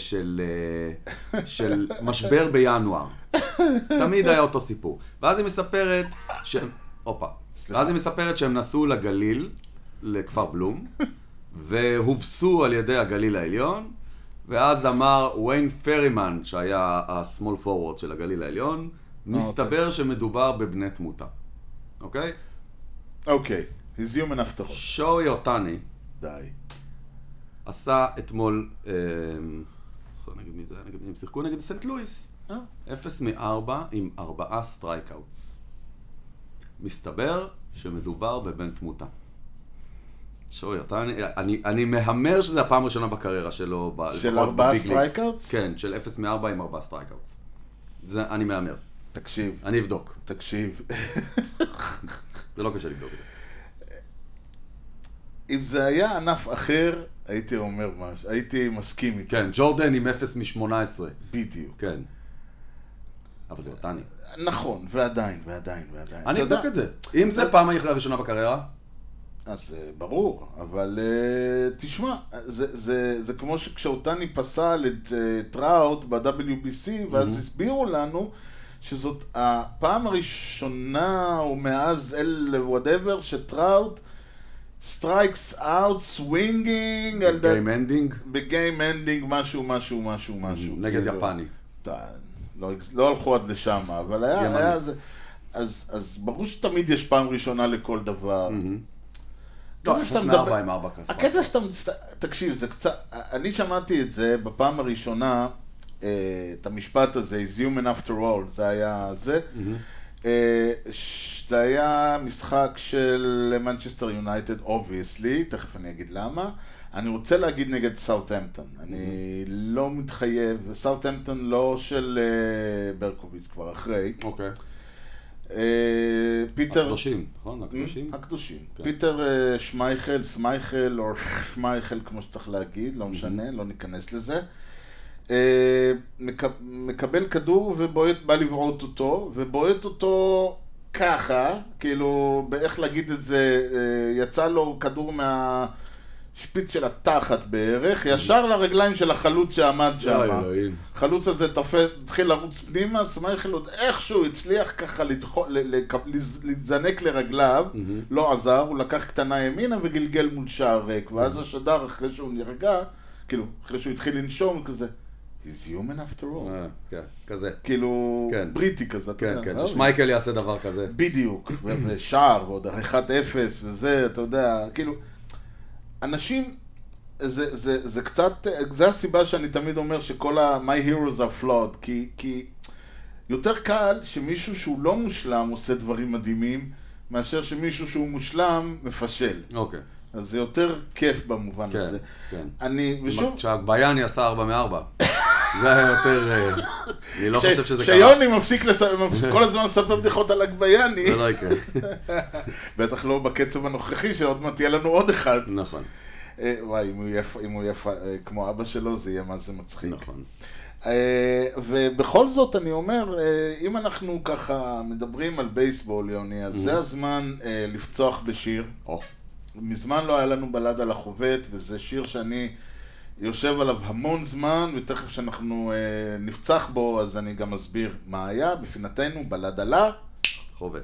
של משבר בינואר. תמיד היה אותו סיפור. ואז היא מספרת שהם, אופה, ואז היא מספרת שהם נסעו לגליל, לכפר בלום, והובסו על ידי הגליל העליון, ואז אמר ויין פרימן, שהיה הסמול פורוורד של הגליל העליון, מסתבר שמדובר בבני תמותה. אוקיי? אוקיי, he's human after all. שואי אותני, די. עשה אתמול, נגיד מי זה היה, הם שיחקו נגד סנט לואיס, אפס מארבע עם ארבעה סטרייקאוטס. מסתבר שמדובר בבן תמותה. שואי, אני, אני מהמר שזה הפעם הראשונה בקריירה שלו. של ארבעה סטרייקאוטס? כן, של אפס מארבע עם ארבעה סטרייקאוטס. זה, אני מהמר. תקשיב. אני אבדוק. תקשיב. זה לא קשה לבדוק את זה. אם זה היה ענף אחר, הייתי אומר משהו, הייתי מסכים איתי. כן, ג'ורדן עם אפס משמונה עשרה. בדיוק. כן. אבל זה אותני. נכון, ועדיין, ועדיין, ועדיין. אני אבדוק את זה. אם זה פעם הראשונה בקריירה, אז ברור, אבל uh, תשמע, זה, זה, זה כמו שכשאותני פסל את uh, טראוט ב-דאבליו בי סי, ואז mm-hmm. הסבירו לנו שזאת הפעם הראשונה, או מאז אל whatever, שטראוט סטרייקס אאוט סווינגינג בגיים אנדינג? בגיים אנדינג, משהו, משהו, משהו, משהו. נגד יפני. לא, לא הלכו עד לשם, אבל היה, היה זה, אז, אז ברור שתמיד יש פעם ראשונה לכל דבר. לא, אפס מארבע עם ארבע כסף. הקטע שאתה, תקשיב, זה קצת, אני שמעתי את זה בפעם הראשונה, את המשפט הזה, is human after all, זה היה זה, זה היה משחק של מנצ'סטר יונייטד, obviously, תכף אני אגיד למה, אני רוצה להגיד נגד סאות'המפטון, אני לא מתחייב, סאות'המפטון לא של ברקוביץ' כבר אחרי. אוקיי. פיטר... הקדושים, נכון? הקדושים? הקדושים. פיטר שמייכל, סמייכל, או שמייכל כמו שצריך להגיד, לא משנה, לא ניכנס לזה. מקבל כדור ובועט, בא לבעוט אותו, ובועט אותו ככה, כאילו, באיך להגיד את זה, יצא לו כדור מהשפיץ של התחת בערך, ישר לרגליים של החלוץ שעמד שם. החלוץ הזה התחיל לרוץ פנימה, סמייכל עוד איכשהו הצליח ככה להתזנק לרגליו, לא עזר, הוא לקח קטנה ימינה וגלגל מול שער ריק, ואז השדר אחרי שהוא נרגע, כאילו, אחרי שהוא התחיל לנשום כזה, he's human after all. כן, כזה. כאילו, בריטי כזה. כן, כן, ששמייקל יעשה דבר כזה. בדיוק, ושער, ועוד אחת אפס, וזה, אתה יודע, כאילו, אנשים, זה קצת, זה הסיבה שאני תמיד אומר שכל ה- my heroes are flawed, כי יותר קל שמישהו שהוא לא מושלם עושה דברים מדהימים, מאשר שמישהו שהוא מושלם מפשל. אוקיי. אז זה יותר כיף במובן כן, הזה. כן. אני, ושוב... כשהגבייני עשה ארבע מארבע. זה היה יותר... אני לא חושב שזה קרה. שיוני מפסיק כל הזמן לספר בדיחות על הגבייני. זה לא יקרה. בטח לא בקצב הנוכחי, שעוד מעט תהיה לנו עוד אחד. נכון. וואי, אם הוא יהיה כמו אבא שלו, זה יהיה מה זה מצחיק. נכון. ובכל זאת אני אומר, אם אנחנו ככה מדברים על בייסבול, יוני, אז זה הזמן לפצוח בשיר. מזמן לא היה לנו בלד על החובט, וזה שיר שאני יושב עליו המון זמן, ותכף שאנחנו אה, נפצח בו, אז אני גם אסביר מה היה. בפינתנו בלד על החובט.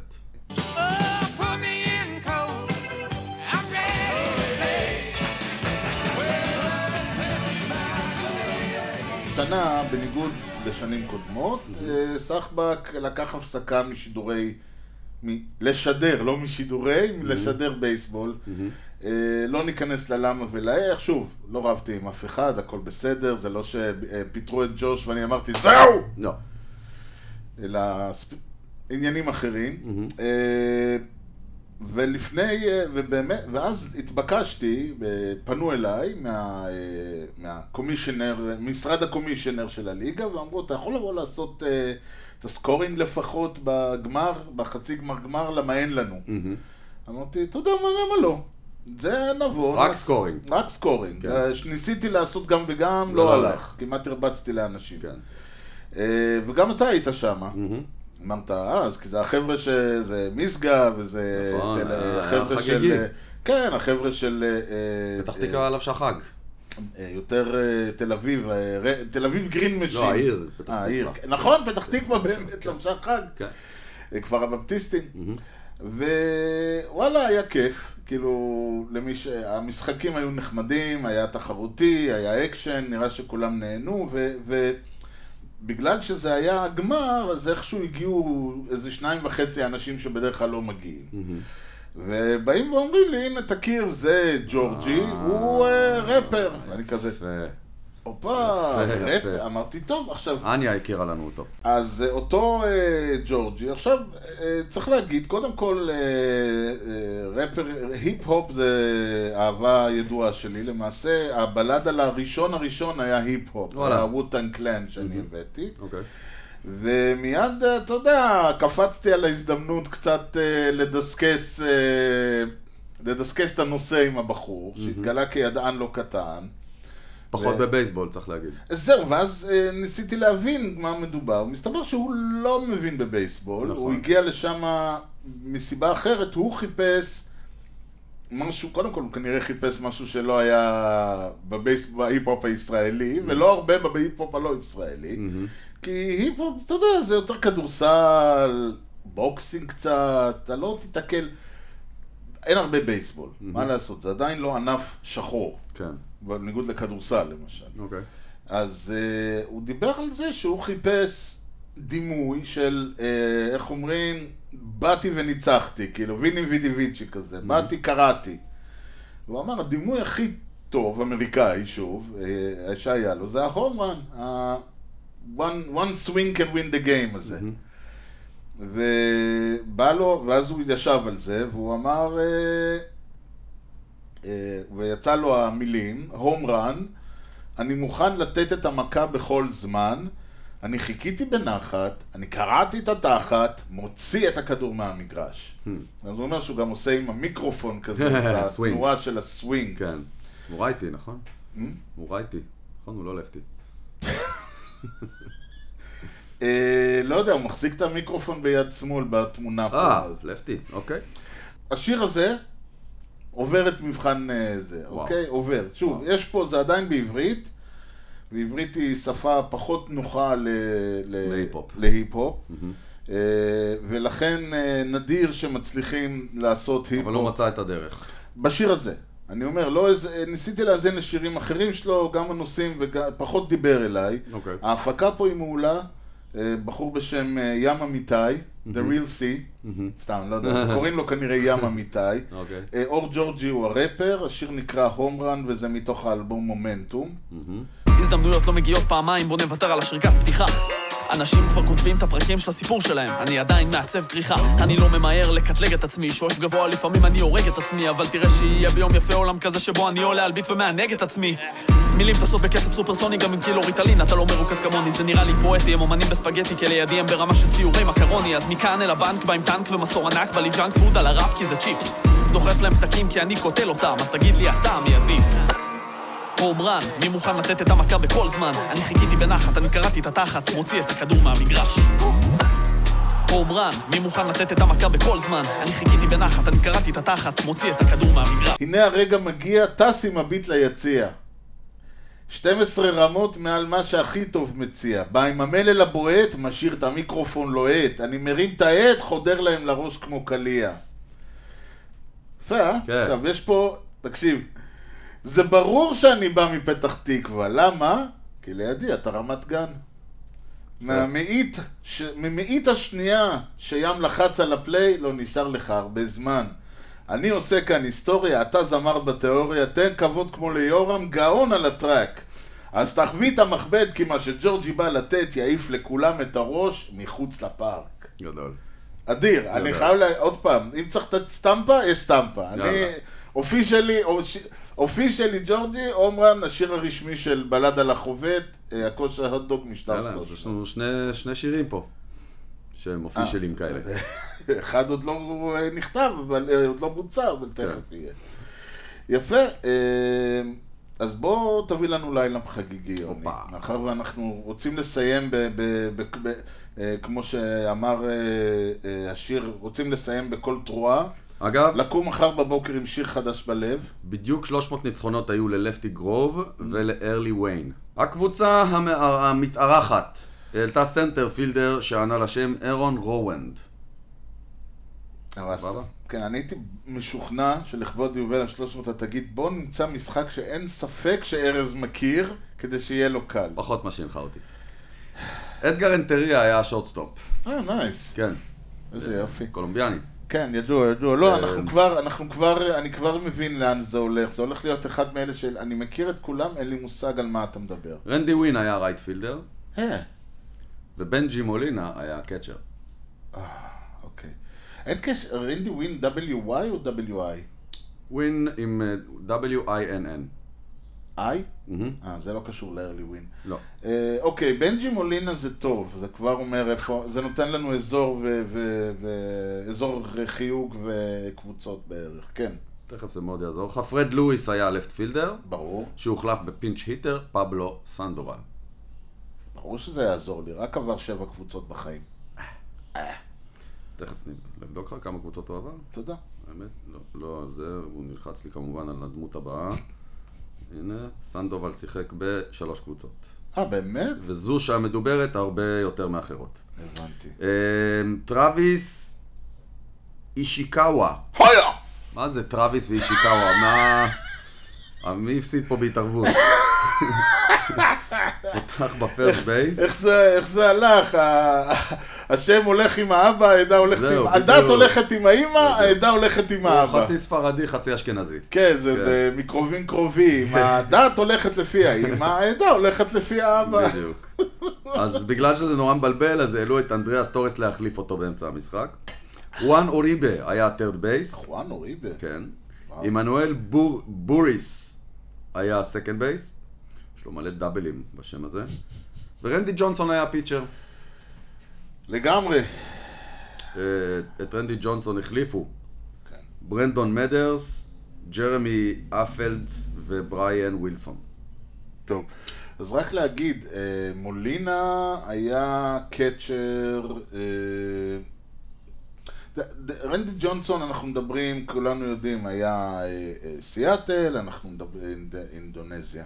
קטנה, בניגוד לשנים קודמות, mm-hmm. סחבק לקח הפסקה משידורי, מ- לשדר, לא משידורי, mm-hmm. לשדר בייסבול. Mm-hmm. לא ניכנס ללמה ולאיך, שוב, לא רבתי עם אף אחד, הכל בסדר, זה לא שפיתרו את ג'וש ואני אמרתי זהו! לא. אלא עניינים אחרים. Mm-hmm. ולפני, ובאמת, ואז התבקשתי, פנו אליי מה, מהקומישיונר, משרד הקומישיונר של הליגה, ואמרו, אתה יכול לבוא לעשות את הסקורינג לפחות בגמר, בחצי גמר גמר, למה אין לנו? Mm-hmm. אמרתי, אתה יודע מה, למה לא? זה נבוא. רק סקורינג. רק סקורינג. כן. ניסיתי לעשות גם וגם, לא, לא הלך. כמעט הרבצתי לאנשים. כן. וגם אתה היית שם. Mm-hmm. אמרת, אז, כי זה החבר'ה שזה מיסגה, וזה... נכון, תל... היה החבר'ה חגיגי. של... כן, החבר'ה של... פתח תקווה עליו שהחג. יותר תל אביב, תל אביב גרין משין. לא, העיר, פתח תקווה. העיר, נכון, פתח תקווה באמת, לבשה חג. כן. כבר הבפטיסטים. ווואלה, היה כיף. כאילו, למי ש... המשחקים היו נחמדים, היה תחרותי, היה אקשן, נראה שכולם נהנו, ו... ו... בגלל שזה היה גמר, אז איכשהו הגיעו איזה שניים וחצי אנשים שבדרך כלל לא מגיעים. Mm-hmm. ובאים ואומרים לי, הנה תכיר, זה ג'ורג'י, הוא רפר. ואני כזה, אופה, רפר. אמרתי, טוב, עכשיו... אניה הכירה לנו אותו. אז אותו ג'ורג'י, עכשיו צריך להגיד, קודם כל, רפר, היפ-הופ זה אהבה ידועה שלי, למעשה, הבלד על הראשון הראשון היה היפ-הופ, הווטנג קלן שאני הבאתי. אוקיי. ומיד, אתה יודע, קפצתי על ההזדמנות קצת לדסקס, לדסקס את הנושא עם הבחור, שהתגלה כידען לא קטן. פחות בבייסבול, צריך להגיד. זהו, ואז ניסיתי להבין מה מדובר. מסתבר שהוא לא מבין בבייסבול. הוא הגיע לשם מסיבה אחרת, הוא חיפש משהו, קודם כל הוא כנראה חיפש משהו שלא היה בהיפ-הופ הישראלי, ולא הרבה בהיפ-הופ הלא ישראלי. כי היפ-הופ, אתה יודע, זה יותר כדורסל, בוקסינג קצת, אתה לא תתקל. אין הרבה בייסבול, מה לעשות? זה עדיין לא ענף שחור. כן. בניגוד לכדורסל למשל. אוקיי. אז uh, הוא דיבר על זה שהוא חיפש דימוי של, uh, איך אומרים, באתי וניצחתי, כאילו ויני וידיביצ'י כזה, mm-hmm. באתי קראתי. הוא אמר, הדימוי הכי טוב, אמריקאי שוב, uh, שהיה לו, זה ההומרן, ה- one, one swing can win the game הזה. Mm-hmm. ובא לו, ואז הוא ישב על זה, והוא אמר... Uh, ויצא לו המילים, הום רן, אני מוכן לתת את המכה בכל זמן, אני חיכיתי בנחת, אני קראתי את התחת, מוציא את הכדור מהמגרש. אז הוא אומר שהוא גם עושה עם המיקרופון כזה, את התנועה של הסווינג. כן, הוא ראיתי, נכון? הוא ראיתי, נכון? הוא לא לפתי. לא יודע, הוא מחזיק את המיקרופון ביד שמאל בתמונה פה. אה, לפטי, אוקיי. השיר הזה עובר את מבחן זה, אוקיי? עובר. שוב, יש פה, זה עדיין בעברית, ועברית היא שפה פחות נוחה להיפ-הופ. ולכן נדיר שמצליחים לעשות היפ-הופ. אבל לא מצא את הדרך. בשיר הזה. אני אומר, לא, ניסיתי להזין לשירים אחרים שלו, גם הנושאים, ופחות דיבר אליי. Okay. ההפקה פה היא מעולה, בחור בשם ים אמיתי, The Real C, mm-hmm. סתם, לא יודע, קוראים לו כנראה ים אמיתי. Okay. אור ג'ורג'י הוא הרפר, השיר נקרא Home Run, וזה מתוך האלבום מומנטום. Mm-hmm. הזדמנויות לא מגיעות פעמיים, בוא נוותר על השריקת פתיחה. אנשים כבר כותבים את הפרקים של הסיפור שלהם, אני עדיין מעצב כריכה, אני לא ממהר לקטלג את עצמי, שואף גבוה לפעמים אני הורג את עצמי, אבל תראה שיהיה ביום יפה עולם כזה שבו אני עולה על ביט ומענג את עצמי. מילים טסות בקצב סופרסוני גם עם קילו ריטלין, אתה לא מרוכז כמוני, זה נראה לי פואטי, הם אומנים בספגטי, כי לידי הם ברמה של ציורי מקרוני, אז מכאן אל הבנק בא עם טנק ומסור ענק, בא לי ג'אנק פוד על הראפ כי זה צ'יפס, דוחף להם פתקים כי אני קוטל אותם, אז תגיד לי אתה מי עדיף. הומרן, מי מוכן לתת את המכה בכל זמן? אני חיכיתי בנחת, אני קראתי את התחת, מוציא את הכדור מהמגרש. הומרן, מי מוכן לתת את המכה בכל זמן? אני חיכיתי בנחת, אני קראתי את התחת, מוציא את הכדור מהמגרש. הנה הרגע מגיע, טס עם הביט ליציע. שתים עשרה רמות מעל מה שהכי טוב מציע. בא עם המלל הבועט, משאיר את המיקרופון לוהט. אני מרים את העט, חודר להם לראש כמו קליע. יפה, אה? כן. עכשיו, יש פה, תקשיב, זה ברור שאני בא מפתח תקווה, למה? כי לידי אתה רמת גן. מהמאית, ש... ממאית השנייה שים לחץ על הפליי, לא נשאר לך הרבה זמן. אני עושה כאן היסטוריה, אתה זמר בתיאוריה, תן כבוד כמו ליורם, גאון על הטרק. אז תחביא את המכבד, כי מה שג'ורג'י בא לתת יעיף לכולם את הראש מחוץ לפארק. גדול. אדיר, גדול. אני חייב לה... עוד פעם, אם צריך את סטמפה, יש סטמפה. אני... אופי שלי... אופי שלי ג'ורג'י, אומרן, השיר הרשמי של בלד על החובט, הכושר הוטדוג משטר שלוש. יש לנו שני שירים פה, שהם אופי שלים כאלה. אחד עוד לא נכתב, אבל עוד לא בוצע, אבל תכף יהיה. יפה, אז בוא תביא לנו לילה חגיגי, יוני. מאחר ואנחנו רוצים לסיים, כמו שאמר השיר, רוצים לסיים בכל תרועה. אגב, לקום מחר בבוקר עם שיר חדש בלב. בדיוק שלוש מאות ניצחונות היו ללפטי גרוב ולארלי ויין. הקבוצה המתארחת העלתה סנטר פילדר שענה לשם אירון רואנד. סבבה? כן, אני הייתי משוכנע שלכבוד יובל על שלוש מאות אתה תגיד בוא נמצא משחק שאין ספק שארז מכיר כדי שיהיה לו קל. פחות מה שהנחה אותי. אדגר אנטריה היה השורטסטופ. אה, נייס. כן. איזה יופי. קולומביאני. כן, ידוע, ידוע. לא, אנחנו כבר, אנחנו כבר, אני כבר מבין לאן זה הולך. זה הולך להיות אחד מאלה של, אני מכיר את כולם, אין לי מושג על מה אתה מדבר. רנדי ווין היה רייט פילדר. אה. ובנג'י מולינה היה קצ'ר. אה, אוקיי. אין קשר, רנדי ווין דאבליו וואי או דאבליו איי? ווין עם דאבליו איי אן אן. איי? אה, זה לא קשור לארלי ווין. לא. אוקיי, בנג'י מולינה זה טוב, זה כבר אומר איפה, זה נותן לנו אזור ואזור חיוג וקבוצות בערך, כן. תכף זה מאוד יעזור. פרד לואיס היה לפט פילדר. ברור. שהוחלף בפינץ' היטר, פבלו סנדובל. ברור שזה יעזור לי, רק עבר שבע קבוצות בחיים. תכף נבדוק לך כמה קבוצות הוא עבר. תודה. האמת, לא, לא, זה, הוא נלחץ לי כמובן על הדמות הבאה. הנה, סנדובל שיחק בשלוש קבוצות. אה, באמת? וזו שהמדוברת הרבה יותר מאחרות. הבנתי. טרוויס אישיקאווה. הויה! מה זה טרוויס ואישיקאווה? מה... מי הפסיד פה בהתערבות? פותח בפרסט בייס. איך זה הלך? השם הולך עם האבא, העדה הולכת עם... הדת הולכת עם האמא, העדה הולכת עם האבא. חצי ספרדי, חצי אשכנזי. כן, זה מקרובים קרובים. הדת הולכת לפי האמא, העדה הולכת לפי האבא. בדיוק. אז בגלל שזה נורא מבלבל, אז העלו את אנדריאס טורס להחליף אותו באמצע המשחק. חואן אוריבה היה טרד בייס. חואן אוריבה? כן. עמנואל בוריס היה סקנד בייס. יש לו מלא דאבלים בשם הזה. ורנדי ג'ונסון היה פיצ'ר. לגמרי. את רנדי ג'ונסון החליפו. ברנדון מדרס, ג'רמי אפלדס ובריאן ווילסון. טוב, אז רק להגיד, מולינה היה קצ'ר, רנדי ג'ונסון, אנחנו מדברים, כולנו יודעים, היה סיאטל, אנחנו מדברים אינדונזיה.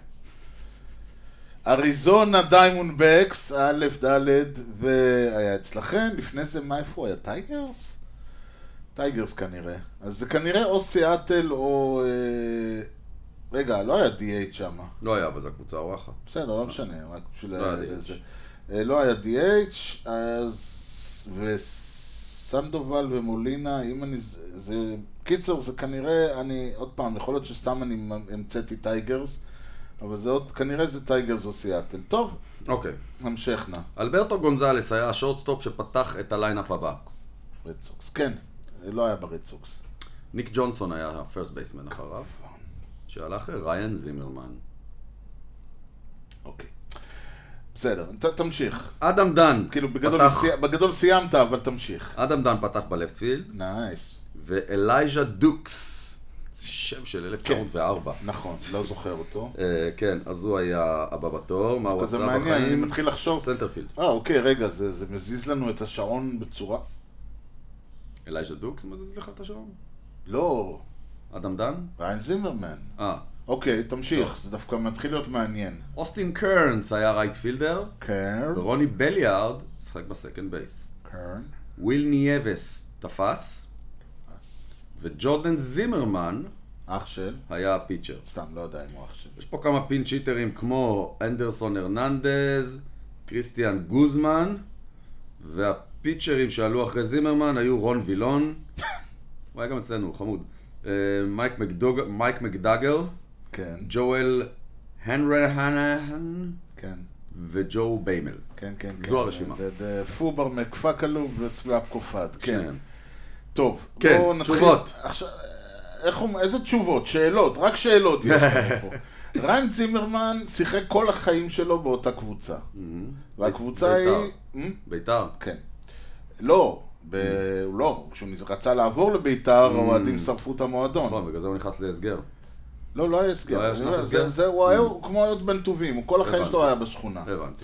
אריזונה דיימונד בקס, א' ד' והיה אצלכם, לפני זה מה איפה היה? טייגרס? טייגרס כנראה. אז זה כנראה או סיאטל או... רגע, לא היה די אייץ' שם. לא היה, אבל זו הקבוצה אורחת. בסדר, לא משנה, רק בשביל... לא היה די אייץ'. לא היה די אייץ', אז... וסנדובל ומולינה, אם אני... זה... קיצר, זה כנראה, אני... עוד פעם, יכול להיות שסתם אני המצאתי טייגרס, אבל זה עוד... כנראה זה טייגרס או סיאטל. טוב. אוקיי. נמשך נא. אלברטו גונזלס היה השורטסטופ שפתח את הליינאפ הבא. רד סוקס, כן. לא היה ברד סוקס. ניק ג'ונסון היה הפרסט בייסמן אחריו. שהלך ריין זימרמן. אוקיי. בסדר, ת, תמשיך. אדם דן. כאילו בגדול, פתח... סי... בגדול סיימת, אבל תמשיך. אדם דן פתח בלפט פילד. נייס. ואלייז'ה דוקס. זה שם של אלף תשע מאות וארבע. כן, נכון, לא זוכר אותו. uh, כן, אז הוא היה הבא בתור. מה הוא עשה מעניין, בחיים? אני מתחיל לחשוב. סנטרפילד. אה, אוקיי, רגע, זה, זה מזיז לנו את השעון בצורה... אלייז'ה דוקס מזיז לך את השעון? לא. אדם דן? ריין זימרמן. אה. אוקיי, תמשיך, זה דווקא מתחיל להיות מעניין. אוסטין קרנס היה רייט פילדר. קרן. ורוני בליארד שחק בסקנד בייס. קרן. וויל נייבס תפס. וג'ורדן זימרמן אח של? היה הפיצ'ר. סתם, לא יודע אם הוא אח של. יש פה כמה פינצ'יטרים כמו אנדרסון הרננדז, קריסטיאן גוזמן, והפיצ'רים שעלו אחרי זימרמן היו רון וילון. הוא היה גם אצלנו, הוא חמוד. מייק מקדוג... מייק מקדאגל, כן. ג'ואל הנרהנהן, כן. וג'ו ביימל. כן, כן, כן. זו הרשימה. פובר מקפקלו וסוואפ קופד, כן. טוב, כן, בואו נתחיל. תשובות. עכשיו, איך הוא... איזה תשובות? שאלות, רק שאלות יש לנו פה. ריין זימרמן שיחק כל החיים שלו באותה קבוצה. והקבוצה היא... ביתר. כן. לא. הוא לא, כשהוא רצה לעבור לביתר, האוהדים שרפו את המועדון. נכון, בגלל זה הוא נכנס להסגר. לא, לא היה הסגר. הוא היה כמו להיות בן טובים, הוא כל החיים שלו היה בשכונה. הבנתי.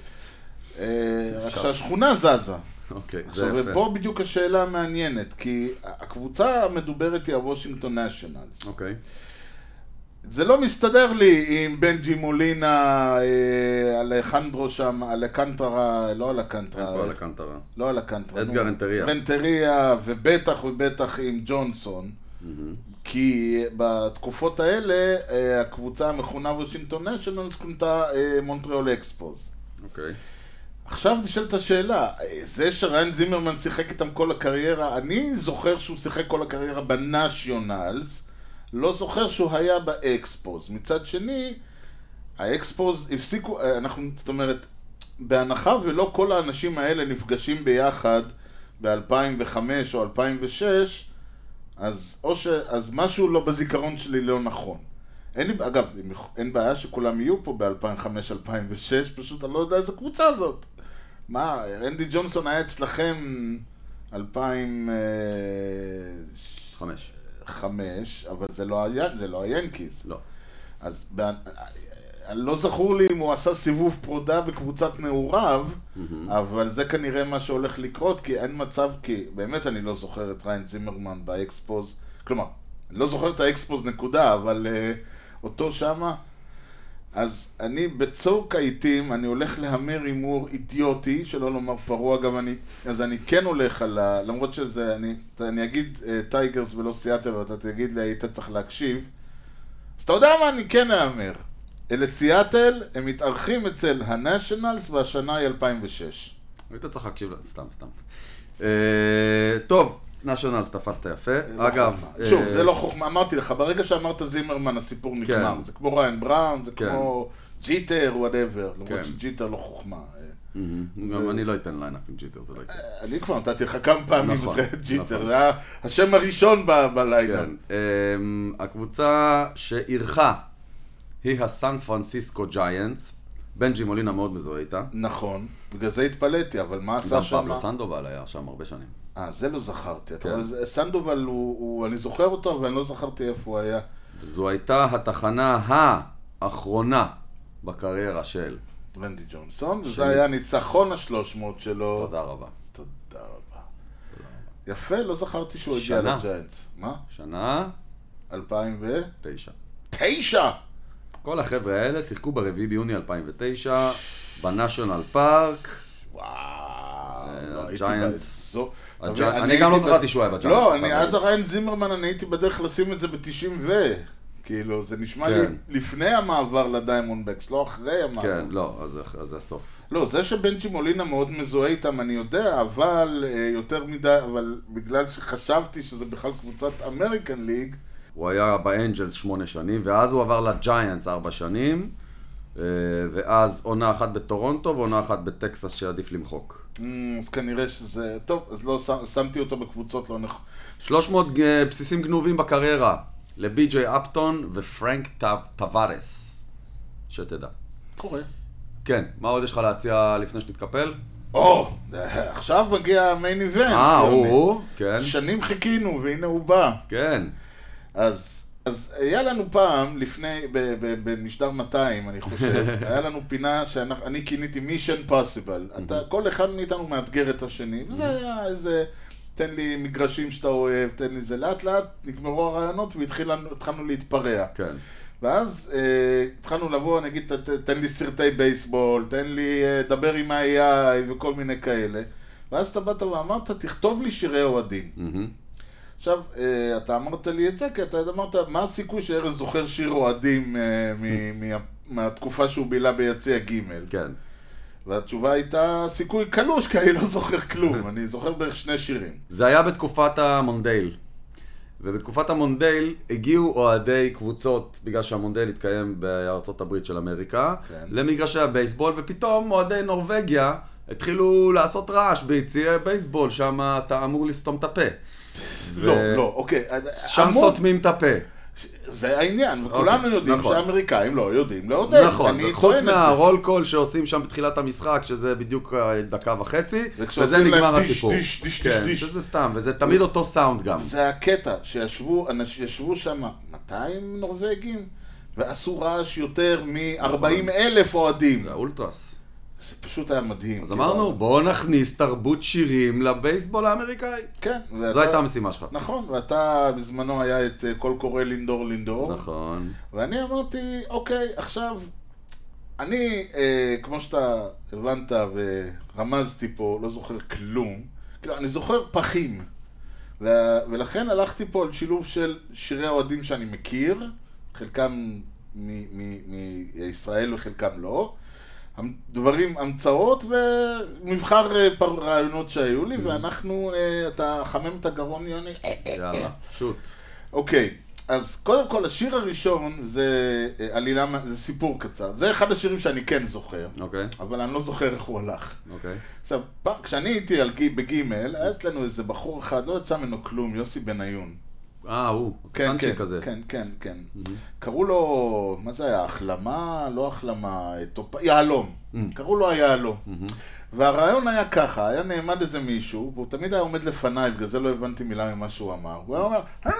רק שהשכונה זזה. אוקיי, זה יפה. ופה בדיוק השאלה המעניינת, כי הקבוצה המדוברת היא הוושינגטון נשיונלס. אוקיי. זה לא מסתדר לי עם בנג'י מולינה, אלחנדרו שם, אלקנטרה, לא אלקנטרה. אין פה אלקנטרה. לא אלקנטרה. אדגר רנטריה. רנטריה, ובטח ובטח עם ג'ונסון. כי בתקופות האלה, הקבוצה המכונה וושינגטון נשיונלס כונתה מונטריאול אקספוז. אוקיי. עכשיו נשאלת השאלה, זה שריין זימרמן שיחק איתם כל הקריירה, אני זוכר שהוא שיחק כל הקריירה בנשיונלס, לא זוכר שהוא היה באקספוז. מצד שני, האקספוז הפסיקו, אנחנו, זאת אומרת, בהנחה ולא כל האנשים האלה נפגשים ביחד ב-אלפיים וחמש או אלפיים ושש, אז, או ש, אז משהו לא בזיכרון שלי לא נכון. אין לי, אגב, אין בעיה שכולם יהיו פה ב-אלפיים וחמש אלפיים ושש, פשוט אני לא יודע איזה קבוצה זאת. מה, רנדי ג'ונסון היה אצלכם אלפיים וחמש. חמש, אבל זה לא היה, זה לא היאנקיז. לא. אז לא זכור לי אם הוא עשה סיבוב פרודה בקבוצת נעוריו, אבל זה כנראה מה שהולך לקרות, כי אין מצב, כי באמת אני לא זוכר את ריין זימרמן באקספוז, כלומר, אני לא זוכר את האקספוז נקודה, אבל אותו שמה, אז אני בצוק העיתים, אני הולך להמר הימור אידיוטי, שלא לומר פרוע, גם אני, אז אני כן הולך על ה... למרות שזה, אני, אני אגיד טייגרס ולא סיאטל, ואתה תגיד לי, היית צריך להקשיב. אז אתה יודע מה, אני כן אאמר. אלה סיאטל, הם מתארחים אצל הנשיונלס, והשנה היא אלפיים ושש. היית צריך להקשיב, סתם, סתם. טוב. נשיונלס תפסת יפה, אגב... שוב, זה לא חוכמה, אמרתי לך, ברגע שאמרת זימרמן הסיפור נגמר, זה כמו ריין בראון, זה כמו ג'יטר, whatever, למרות שג'יטר לא חוכמה. גם אני לא אתן ליינאפ עם ג'יטר, זה לא ייתן. אני כבר נתתי לך כמה פעמים את ג'יטר, זה היה השם הראשון בליינאפ. הקבוצה שאירחה היא הסן פרנסיסקו ג'יינטס, בנג'י מולינה מאוד מזוהה איתה. נכון, בגלל זה התפלאתי, אבל מה עשה שם? גם פבלו סנדובל היה שם הרבה שנים. אה, זה לא זכרתי. סנדובל, אני זוכר אותו, אבל אני לא זכרתי איפה הוא היה. זו הייתה התחנה האחרונה בקריירה של רנדי ג'ונסון, וזה היה ניצחון ה-שלוש מאות שלו. תודה רבה. תודה רבה. יפה, לא זכרתי שהוא הגיע לג'יינטס. מה? שנה? אלפיים ותשע. תשע! כל החבר'ה האלה שיחקו ברביעי ביוני אלפיים ותשע, בנשיונל פארק. וואו, הג'יינטס. אני גם לא זכרתי שהוא היה בג'יינטס. לא, אני עד ריין זימרמן, אני הייתי בדרך לשים את זה ב-תשעים ו... כאילו, זה נשמע לי לפני המעבר לדיימונדבקס, לא אחרי המעבר. כן, לא, אז זה הסוף. לא, זה שבנג'י מולינה מאוד מזוהה איתם, אני יודע, אבל יותר מדי, אבל בגלל שחשבתי שזה בכלל קבוצת אמריקן ליג. הוא היה באנג'לס שמונה שנים, ואז הוא עבר לג'יינטס ארבע שנים, ואז עונה אחת בטורונטו ועונה אחת בטקסס שעדיף למחוק. אז כנראה שזה... טוב, אז לא שמתי אותו בקבוצות לא נכון. שלוש מאות בסיסים גנובים בקריירה. לבי ג'יי אפטון ופרנק טווארס, שתדע. קורה. כן, מה עוד יש לך להציע לפני שנתקפל? או, עכשיו מגיע המיין איבנט. אה, הוא, כן. שנים חיכינו, והנה הוא בא. כן. אז, אז היה לנו פעם, לפני, במשדר מאתיים, אני חושב, היה לנו פינה שאני כיניתי מישן פוסיבל. אתה, כל אחד מאיתנו מאתגר את השני, וזה היה איזה... תן לי מגרשים שאתה אוהב, תן לי זה. לאט לאט נגמרו הרעיונות והתחלנו להתפרע. כן. ואז אה, התחלנו לבוא, נגיד, ת, תן לי סרטי בייסבול, תן לי אה, דבר עם ה-איי איי וכל מיני כאלה. ואז אתה באת ואמרת, תכתוב לי שירי אוהדים. Mm-hmm. עכשיו, אה, אתה אמרת לי את זה, כי אתה אמרת, מה הסיכוי שארז זוכר שיר אוהדים אה, מ- מה, מהתקופה שהוא בילה ביציע ג'? כן. והתשובה הייתה סיכוי קלוש, כי אני לא זוכר כלום, אני זוכר בערך שני שירים. זה היה בתקופת המונדייל. ובתקופת המונדייל הגיעו אוהדי קבוצות, בגלל שהמונדייל התקיים בארצות הברית של אמריקה, כן. למגרשי הבייסבול, ופתאום אוהדי נורווגיה התחילו לעשות רעש ביציעי בייסבול, שם אתה אמור לסתום את הפה. לא, ו... לא, אוקיי. שם אמור... סותמים את הפה. זה העניין, וכולנו אוקיי, יודעים נכון. שהאמריקאים לא יודעים לעודד. נכון, חוץ מהרול קול שעושים שם בתחילת המשחק, שזה בדיוק דקה וחצי, וזה נגמר הסיפור. דיש, דיש, כן, דיש. שזה סתם, וזה תמיד אותו סאונד גם. זה הקטע, שישבו, ישבו שם מאתיים נורווגים, ועשו רעש יותר מ-ארבעים אלף אוהדים. זה האולטרס. זה פשוט היה מדהים. אז אמרנו, בואו נכניס תרבות שירים לבייסבול האמריקאי. כן. זו הייתה המשימה שלך. נכון, ואתה בזמנו היה את קול קורא לינדור לינדור. נכון. ואני אמרתי, אוקיי, עכשיו, אני, כמו שאתה הבנת ורמזתי פה, לא זוכר כלום. כאילו, אני זוכר פחים. ולכן הלכתי פה על שילוב של שירי אוהדים שאני מכיר, חלקם מישראל וחלקם לא. דברים, המצאות ומבחר רעיונות שהיו לי, ואנחנו, אתה חמם את הגרון, יוני. יאללה, שוט. אוקיי, אז קודם כל, השיר הראשון זה עלילה, זה סיפור קצר. זה אחד השירים שאני כן זוכר, אבל אני לא זוכר איך הוא הלך. עכשיו, כשאני הייתי בגימל, היה לנו איזה בחור אחד, לא יצא ממנו כלום, יוסי בניון. אה, הוא, קטנצ'י כזה. כן, כן, כן. קראו לו, מה זה היה? החלמה? לא החלמה, יעלום. קראו לו היעלום. והרעיון היה ככה, היה נעמד איזה מישהו, והוא תמיד היה עומד לפניי, בגלל זה לא הבנתי מילה ממה שהוא אמר. הוא היה אומר,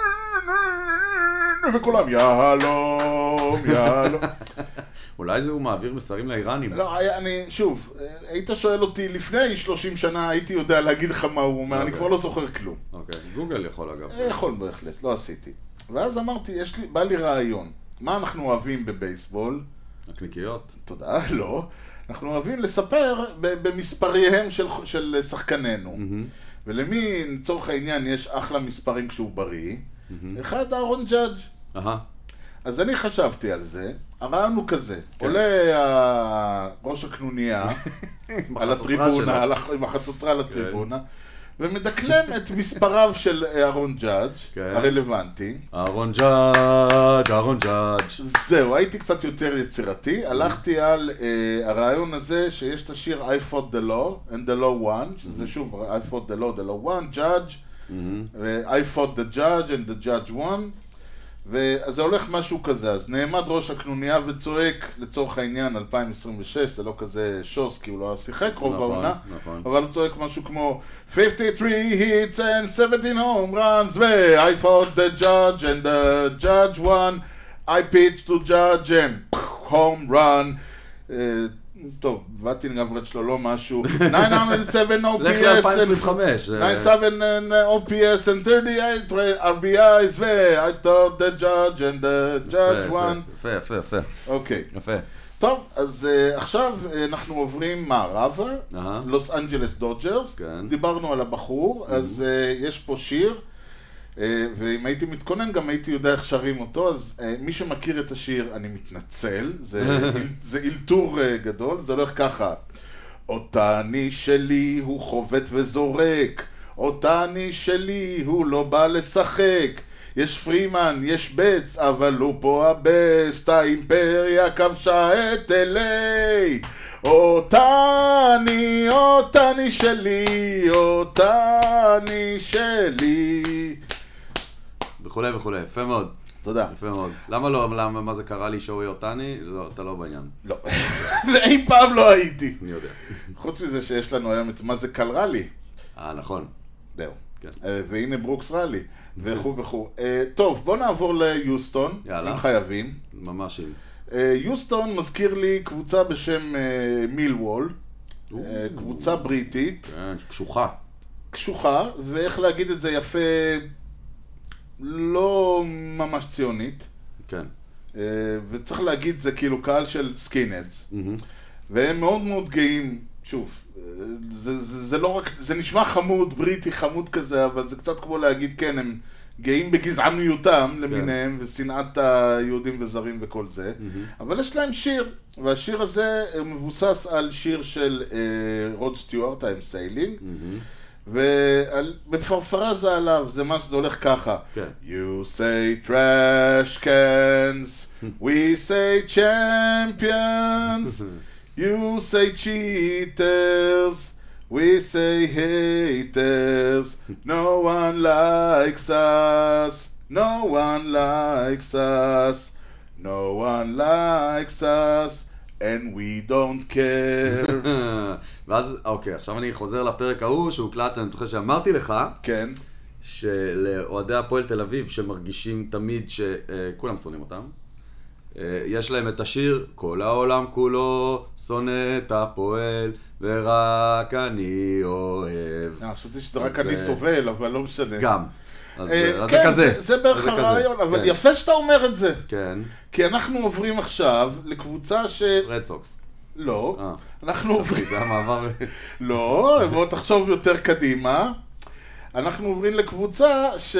וכולם, יעלום, יעלום. אולי זה הוא מעביר מסרים לאיראנים. לא, אני, שוב, היית שואל אותי לפני שלושים שנה, הייתי יודע להגיד לך מה הוא אומר, אני כבר לא זוכר כלום. אוקיי, גוגל יכול אגב. יכול בהחלט, לא עשיתי. ואז אמרתי, יש לי, בא לי רעיון. מה אנחנו אוהבים בבייסבול? הקניקיות. תודה, לא. אנחנו אוהבים לספר במספריהם של, של שחקנינו. ולמי, לצורך העניין, יש אחלה מספרים כשהוא בריא. אחד, אהרון ג'אדג'. אהה. אז אני חשבתי על זה, הרעיון הוא כזה, עולה ראש הקנוניה על הטריבונה, עם החצוצרה על הטריבונה, ומדקלם את מספריו של אהרון ג'אדג' הרלוונטי. אהרון ג'אדג', אהרון ג'אדג'. זהו, הייתי קצת יותר יצירתי, הלכתי על הרעיון הזה שיש את השיר I fought the law and the law won, שזה שוב I fought the law, the law won, judge, ו-I fought the judge and the judge won. ואז זה הולך משהו כזה, אז נעמד ראש הקנוניה וצועק לצורך העניין אלפיים עשרים ושש, זה לא כזה שוס כי הוא לא שיחק רוב העונה, אבל הוא צועק משהו כמו fifty-three hits and seventeen home runs ו- I fought the judge and the judge won, I pitched to judge and home run. טוב, בטינג אברד שלו לא משהו. תשע מאות שבע O P S. לך ל-אלפיים עשרים וחמש. תשע מאות שבע O P S and thirty-eight R B Is ו- I thought the judge and the judge won. יפה, יפה, יפה. אוקיי. יפה. טוב, אז uh, עכשיו uh, אנחנו עוברים מערבה, לוס אנג'לס דודג'רס, כן. דיברנו על הבחור, אז uh, יש פה שיר, uh, ואם הייתי מתכונן גם הייתי יודע איך שרים אותו, אז uh, מי שמכיר את השיר, אני מתנצל, זה, זה אילתור uh, גדול, זה הולך ככה. אותני שלי הוא חובט וזורק, אותני שלי הוא לא בא לשחק, יש פרימן, יש בץ, אבל הוא פה הבסט, האימפריה כבשה את אליי. אותני, אותני שלי, אותני שלי. וכולי וכולי, יפה מאוד. תודה. יפה מאוד. למה לא, למה, מה זה קרה לי שואי אותני? לא, אתה לא בעניין. לא. ואי פעם לא הייתי. אני יודע. חוץ מזה שיש לנו היום את מה זה קל רלי. אה, נכון. זהו. כן. והנה ברוקס רלי. וכו וכו. טוב, בוא נעבור ליוסטון. יאללה. אם חייבים. ממש אם. יוסטון מזכיר לי קבוצה בשם מילוול. קבוצה בריטית. כן, קשוחה. קשוחה, ואיך להגיד את זה יפה, לא ממש ציונית. כן. וצריך להגיד, זה כאילו קהל של סקינדס. והם מאוד מאוד גאים, שוב, זה, זה, זה לא רק, זה נשמע חמוד, בריטי חמוד כזה, אבל זה קצת כמו להגיד, כן, הם גאים בגזעניותם למיניהם, ושנאת היהודים וזרים וכל זה, אבל יש להם שיר, והשיר הזה מבוסס על שיר של רוד סטיוארט, I'm Sailing, ובפרפרזה עליו, זה מה שזה הולך ככה. You say trash cans, we say champions, you say cheaters, we say haters, no one likes us, no one likes us, no one likes us, and we don't care. ואז, אוקיי, עכשיו אני חוזר לפרק ההוא שהוקלט, אני זוכר שאמרתי לך, כן. שלאוהדי הפועל תל אביב שמרגישים תמיד שכולם שונאים אותם, יש להם את השיר, כל העולם כולו שונא את הפועל, ורק אני אוהב. אני חשבתי שזה רק אני סובל, אבל לא משנה. גם. אז זה כזה. זה בערך הרעיון, אבל יפה שאתה אומר את זה. כן. כי אנחנו עוברים עכשיו לקבוצה ש... רד סוקס. לא. אנחנו עוברים... זה המעבר... לא, בוא תחשוב יותר קדימה. אנחנו עוברים לקבוצה ש...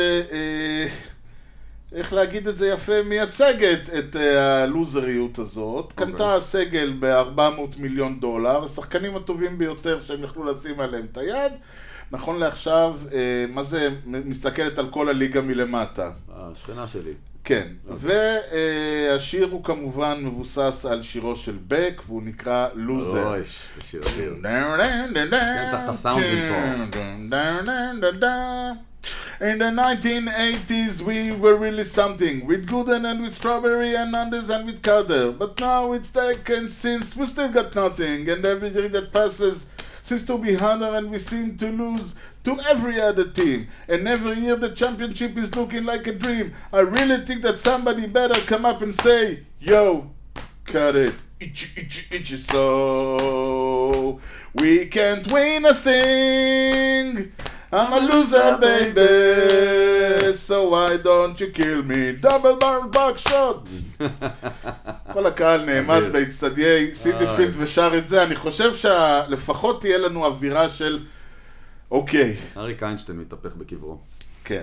איך להגיד את זה יפה, מייצגת את הלוזריות הזאת, okay. קנתה סגל ב-ארבע מאות מיליון דולר, השחקנים הטובים ביותר שהם יכלו לשים עליהם את היד, נכון לעכשיו, מה זה, מסתכלת על כל הליגה מלמטה. השכנה שלי. כן, okay. והשיר הוא כמובן מבוסס על שירו של בק, והוא נקרא לוזר. אוי, זה שיר שיר. כן, צריך את הסאונדים פה. In the nineteen eighties we were really something, with Gooden and with Strawberry and Anders and with Calder. But now it's taken since we still got nothing, and every year that passes seems to be harder and we seem to lose to every other team. And every year the championship is looking like a dream. I really think that somebody better come up and say, yo, cut it, itchy, itchy, itchy, so we can't win a thing. I'm a loser, baby, so why don't you kill me? Double barrel back shot. כל הקהל נעמד באצטדיי סיטי פילד ושר את זה. אני חושב שלפחות תהיה לנו אווירה של אוקיי. אריק איינשטיין מתהפך בקברו. כן.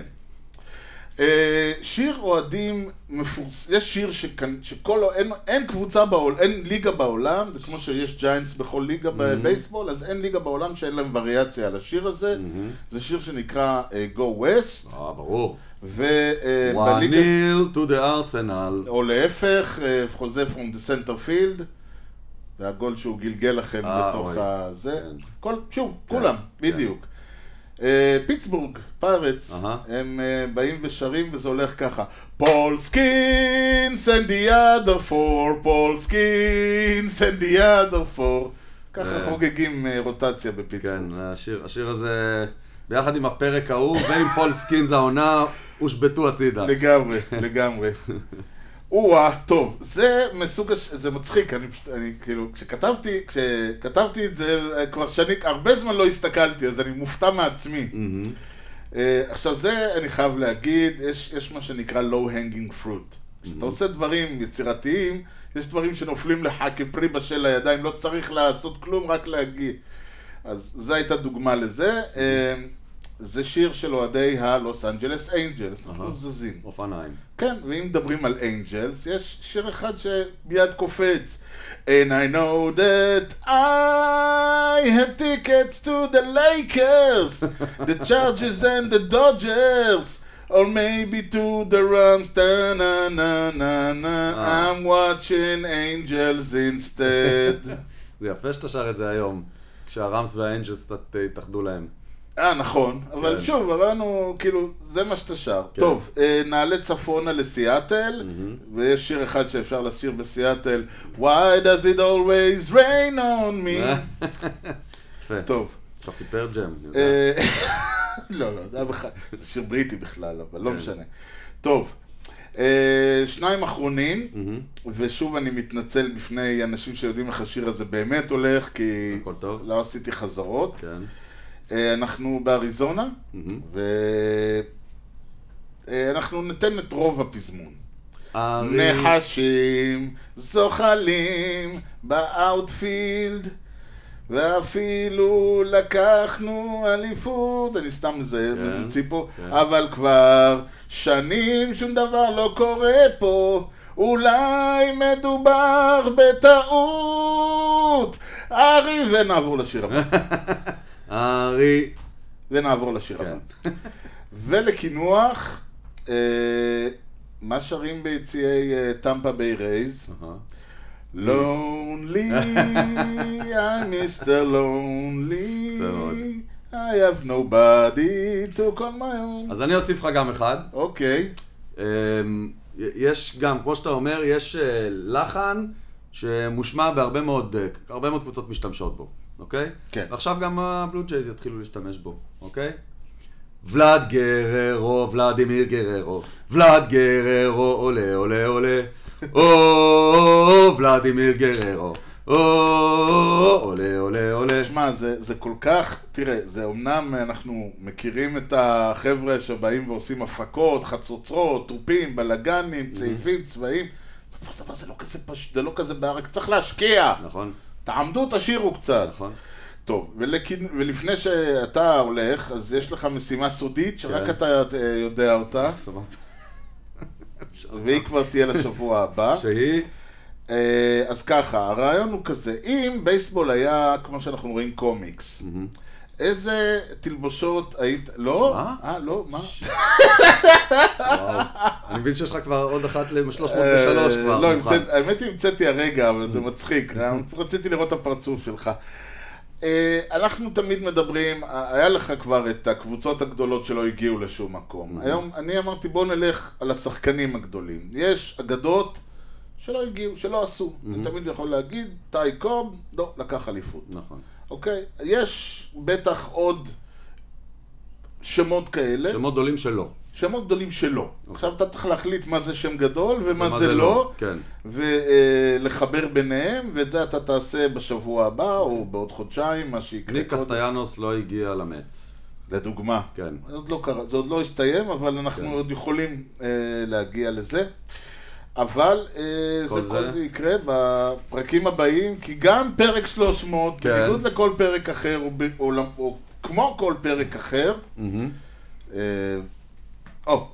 שיר אוהדים מפורס... יש שיר שכל... אין, אין קבוצה בעולם, אין ליגה בעולם, זה כמו שיש ג'יינטס בכל ליגה בבייסבול, אז אין ליגה בעולם שאין להם וריאציה על השיר הזה. זה שיר שנקרא Go West. אה, ברור. ובליגה... one nil to the Arsenal. או להפך, חוזה from the center field. זה הגול שהוא גלגל לכם בתוך הזה. שוב, כולם, בדיוק. פיטסבורג, פיירטס, הם באים ושרים וזה הולך ככה. Paul Skeens and the other four, Paul Skeens and the other four. ככה חוגגים רוטציה בפיטסבורג. כן, השיר הזה ביחד עם הפרק ההוא ועם פול סקינס העונה הושבטו הצידה. לגמרי, לגמרי. או-אה, טוב, זה מסוג, הש... זה מצחיק, אני פשוט, אני כאילו, כשכתבתי, כשכתבתי את זה, כבר שאני, הרבה זמן לא הסתכלתי, אז אני מופתע מעצמי. Mm-hmm. Uh, עכשיו זה, אני חייב להגיד, יש, יש מה שנקרא low hanging fruit. כשאתה mm-hmm. עושה דברים יצירתיים, יש דברים שנופלים לך כפרי בשל הידיים, לא צריך לעשות כלום, רק להגיד. אז זו הייתה דוגמה לזה. Mm-hmm. Uh, זה שיר של אוהדי הלוס אנג'לס אנג'לס, אנחנו זזים. אופניים. כן, ואם מדברים על אנג'לס, יש שיר אחד שמיד קופץ. And I know that I had tickets to the Lakers, the Chargers and the Dodgers, or maybe to the Rams, da na na na na, I'm watching Angels instead. זה יפה שאתה שר את זה היום, כשהרמס והאנג'לס קצת התאחדו להם. אה, נכון, אבל שוב, אמרנו, כאילו, זה מה שאתה שר. טוב, נעלה צפונה לסיאטל, ויש שיר אחד שאפשר לשיר בסיאטל, Why does it always rain on me? יפה. טוב. שכחתי פר ג'ם. לא, לא, זה שיר בריטי בכלל, אבל לא משנה. טוב, שניים אחרונים, ושוב אני מתנצל בפני אנשים שיודעים איך השיר הזה באמת הולך, כי לא עשיתי חזרות. כן. אנחנו באריזונה, ואנחנו ניתן את רוב הפזמון. נחשים, זוחלים, באוטפילד, ואפילו לקחנו אליפות, אני סתם ממציא פה, אבל כבר שנים שום דבר לא קורה פה, אולי מדובר בטעות. ארי, ונעבור לשיר הבא. ארי. ונעבור לשיר הבא. ולכינוח, מה שרים ביציעי טמפה ביי רייז? Lonely, I'm מיסטר Lonely, I have nobody to call my own. אז אני אוסיף לך גם אחד. אוקיי. יש גם, כמו שאתה אומר, יש לחן שמושמע בהרבה מאוד, הרבה מאוד קבוצות משתמשות בו. אוקיי? כן. ועכשיו גם הבלו ג'ייז יתחילו להשתמש בו, אוקיי? ולאד גררו, ולדימיר גררו, ולאד גררו, עולה, עולה, עולה, או, ולדימיר גררו, או, עולה, עולה, עולה. תשמע, זה, זה כל כך, תראה, זה אומנם אנחנו מכירים את החבר'ה שבאים ועושים הפקות, חצוצרות, טרופים, בלגנים, צעיפים, צבעים, זה לא כזה פשוט, זה לא כזה בערק, צריך להשקיע. נכון. תעמדו, תשאירו קצת. נכון. טוב, ולפני שאתה הולך, אז יש לך משימה סודית, שרק אתה יודע אותה. והיא כבר תהיה לשבוע הבא. שהיא? אז ככה, הרעיון הוא כזה, אם בייסבול היה, כמו שאנחנו רואים, קומיקס, איזה תלבושות היית... לא? מה? אה, לא, מה? אני מבין שיש לך כבר עוד אחת ל-שלוש מאות ושלוש כבר. לא, האמת היא המצאתי הרגע, אבל זה מצחיק. רציתי לראות את הפרצוף שלך. אנחנו תמיד מדברים, היה לך כבר את הקבוצות הגדולות שלא הגיעו לשום מקום. היום אני אמרתי בוא נלך על השחקנים הגדולים. יש אגדות שלא הגיעו, שלא עשו. אני תמיד יכול להגיד, טי קוב, לא, לקח אליפות. נכון. אוקיי? יש בטח עוד שמות כאלה. שמות גדולים שלא. שמות גדולים שלא. עכשיו אתה צריך להחליט מה זה שם גדול ומה זה לא. כן. ולחבר ביניהם, ואת זה אתה תעשה בשבוע הבא או בעוד חודשיים, מה שיקרה. ניק קסטיאנוס לא הגיע למץ. לדוגמה. כן. זה עוד לא קרה, זה עוד לא הסתיים, אבל אנחנו עוד יכולים להגיע לזה. אבל זה כל זה יקרה בפרקים הבאים, כי גם פרק שלוש מאות, בניגוד לכל פרק אחר, או כמו כל פרק אחר, או,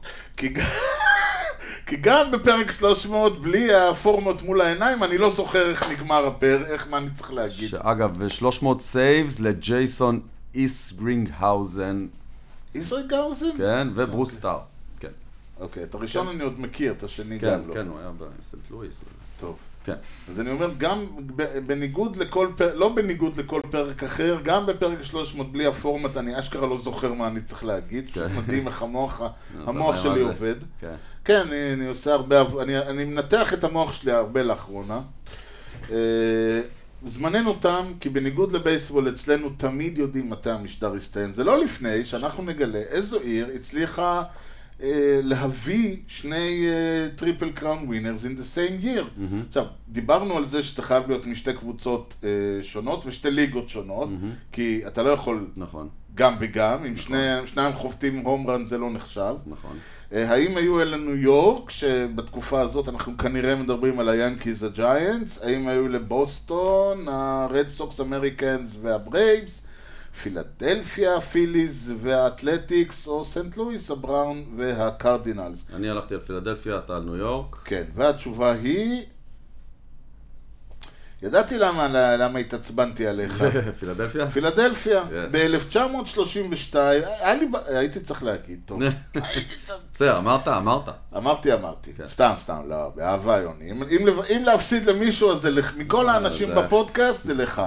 כי גם בפרק שלוש מאות, בלי הפורמות מול העיניים, אני לא זוכר איך נגמר הפרק, איך מה אני צריך להגיד. שאגב, שלוש מאות סייבס לג'ייסון איסרינגהאוזן. איסרינגהאוזן? כן, וברוס סטאר. כן. אוקיי, את הראשון אני עוד מכיר, את השני גם לא. כן, הוא היה בסנט לואיס. טוב. כן. אז אני אומר, גם בניגוד לכל פרק, לא בניגוד לכל פרק אחר, גם בפרק שלוש מאות בלי הפורמט, אני אשכרה לא זוכר מה אני צריך להגיד, פשוט מדהים איך המוח, המוח שלי עובד. כן, אני עושה הרבה, אני מנתח את המוח שלי הרבה לאחרונה. זמננו תם, כי בניגוד לבייסבול אצלנו תמיד יודעים מתי המשדר יסתיים. זה לא לפני שאנחנו נגלה איזו עיר הצליחה להביא שני טריפל קראון ווינרס in the same year. Mm-hmm. עכשיו, דיברנו על זה שזה חייב להיות משתי קבוצות uh, שונות ושתי ליגות שונות, mm-hmm. כי אתה לא יכול נכון. גם וגם, אם נכון. שני, שניים חובטים הום רן זה לא נחשב. נכון. Uh, האם היו אלה ניו יורק, שבתקופה הזאת אנחנו כנראה מדברים על היאנקיז הג'יינטס, האם היו לבוסטון, הרד סוקס אמריקנס והברייבס, פילדלפיה, הפיליז והאתלטיקס, או סנט לואיס, הבראון והקרדינלס. אני הלכתי על פילדלפיה, אתה על ניו יורק. כן, והתשובה היא... ידעתי למה, למה התעצבנתי עליך. פילדלפיה? פילדלפיה. ב-אלף תשע מאות שלושים ושתיים, הייתי צריך להגיד, טוב. בסדר, אמרת, אמרת. אמרתי, אמרתי. סתם, סתם, לא, באהבה יוני. אם להפסיד למישהו, אז מכל האנשים בפודקאסט, זה לך.